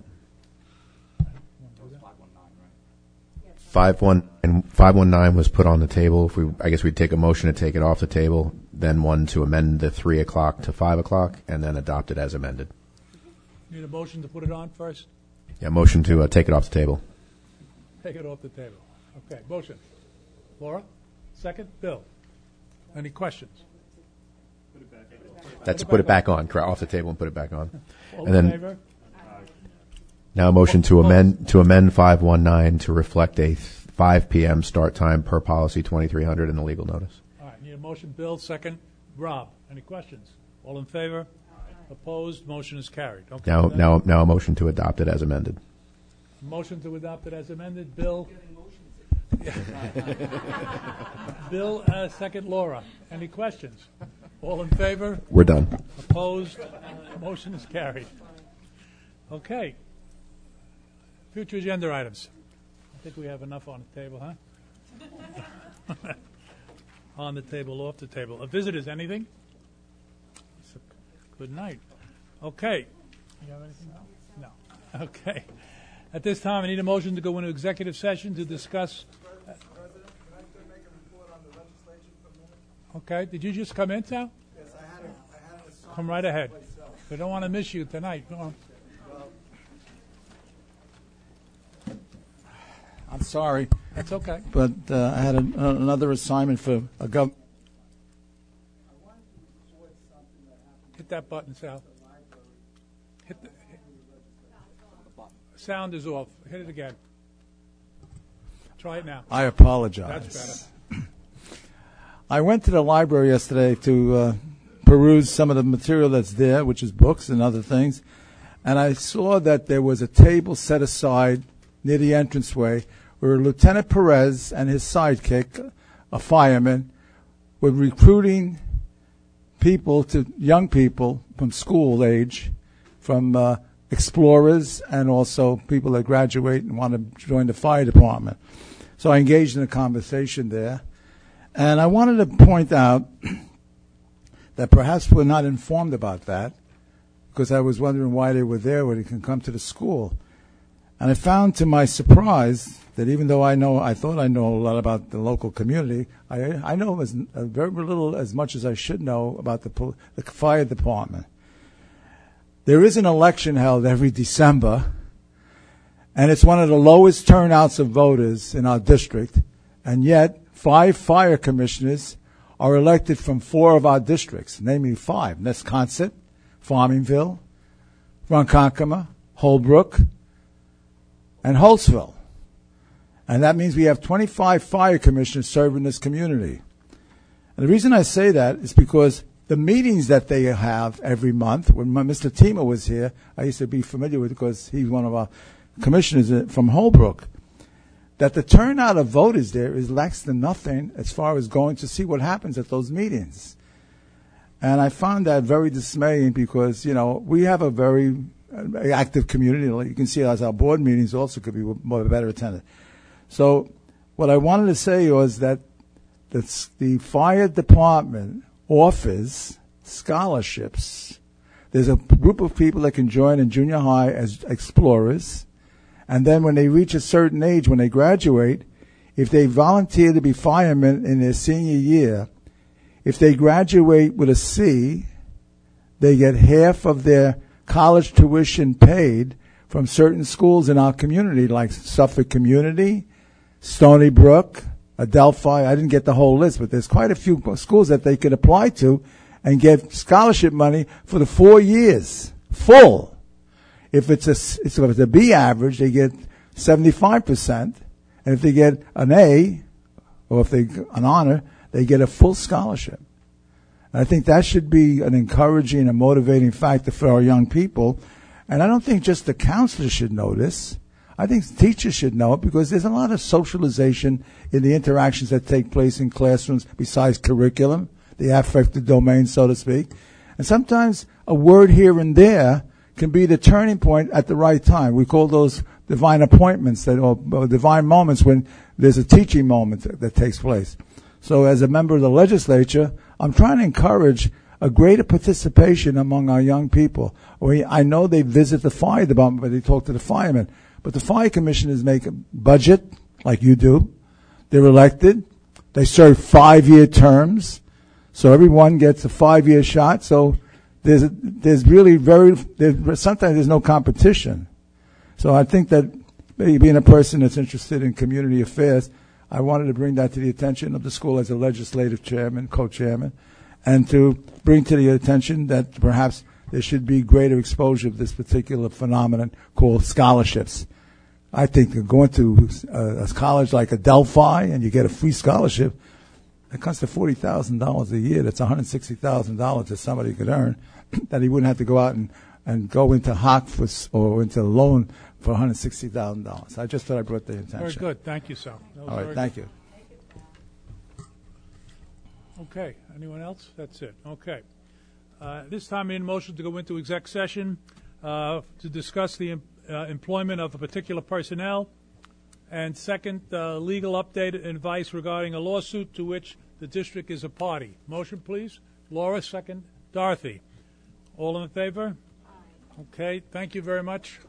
Five one and five one nine was put on the table. If we, I guess we'd take a motion to take it off the table, then one to amend the three o'clock to five o'clock, and then adopt it as amended. Need a motion to put it on first? Yeah, motion to uh, take it off the table. Take it off the table. Okay, motion. Laura? Second? Bill? Any questions? That's put it back on, correct, off the table and put it back on. All And in then favor? now a motion to amend to amend five one nine to reflect a five p.m. start time per policy twenty-three hundred in the legal notice. All right, need a motion. Bill, second. Rob, any questions? All in favor? Opposed? Motion is carried. Okay. Now, then- now, now a motion to adopt it as amended. Motion to adopt it as amended. Bill? Bill, uh, second. Laura, any questions? All in favor? We're done. Opposed? Motion is carried. Okay. Future agenda items. I think we have enough on the table, huh? On the table, off the table. Uh, visitors, anything? It's a good night. Okay. You have anything? No. Okay. At this time, I need a motion to go into executive session to discuss. Okay. Did you just come in, Sal? Yes, I had a, I had a Come right ahead. We don't want to miss you tonight. Go on. I'm sorry. That's okay. But uh, I had a, another assignment for a gov. Hit that button, Sal. Hit the, hit. Sound is off. Hit it again. Try it now. I apologize. That's better. I went to the library yesterday to uh, peruse some of the material that's there, which is books and other things, and I saw that there was a table set aside near the entranceway where Lieutenant Perez and his sidekick, a fireman, were recruiting people to young people from school age, from uh, explorers and also people that graduate and want to join the fire department. So I engaged in a conversation there. And I wanted to point out that perhaps were not informed about that, because I was wondering why they were there when they can come to the school. And I found to my surprise that even though I know, I thought I know a lot about the local community, I, I know as uh, very little as much as I should know about the, pol- the fire department. There is an election held every December, and it's one of the lowest turnouts of voters in our district, and yet five fire commissioners are elected from four of our districts, namely five: Nesconset, Farmingville, Ronkonkoma, Holbrook, and Holtzville. And that means we have twenty-five fire commissioners serving this community. And the reason I say that is because the meetings that they have every month, when Mister Tima was here, I used to be familiar with because he's one of our commissioners from Holbrook, that the turnout of voters there is less than nothing as far as going to see what happens at those meetings. And I found that very dismaying because, you know, we have a very active community. You can see as our board meetings also could be more better attended. So what I wanted to say was that the, the fire department offers scholarships. There's a group of people that can join in junior high as explorers. And then when they reach a certain age, when they graduate, if they volunteer to be firemen in their senior year, if they graduate with a C, they get half of their college tuition paid from certain schools in our community, like Suffolk Community, Stony Brook, Adelphi. I didn't get the whole list, but there's quite a few schools that they could apply to and get scholarship money for the four years, full. If it's a, if it's a B average, they get seventy-five percent. And if they get an A, or if they an honor, they get a full scholarship. And I think that should be an encouraging and motivating factor for our young people. And I don't think just the counselors should know this. I think teachers should know it because there's a lot of socialization in the interactions that take place in classrooms besides curriculum, the affective domain, so to speak. And sometimes a word here and there can be the turning point at the right time. We call those divine appointments, that, or, or divine moments when there's a teaching moment that, that takes place. So as a member of the legislature, I'm trying to encourage a greater participation among our young people. We, I know they visit the fire department, but they talk to the firemen. But the fire commissioners make a budget, like you do. They're elected. They serve five-year terms. So everyone gets a five-year shot. So there's there's really very, there's, sometimes there's no competition. So I think that being a person that's interested in community affairs, I wanted to bring that to the attention of the school as a legislative chairman, co-chairman, and to bring to the attention that perhaps there should be greater exposure of this particular phenomenon called scholarships. I think that going to a, a college like Adelphi and you get a free scholarship, it costs forty thousand dollars a year. That's one hundred sixty thousand dollars that somebody could earn that he wouldn't have to go out and, and go into H O C for, or into a loan for one hundred sixty thousand dollars. I just thought I brought the attention. Very good. Thank you, Sal. All right. Thank good. you. Okay. Anyone else? That's it. Okay. Uh, this time, in motion to go into exec session uh, to discuss the em- uh, employment of a particular personnel, and second, uh, legal update and advice regarding a lawsuit to which the district is a party. Motion, please. Laura, second. Dorothy. All in favor? Okay. Thank you very much.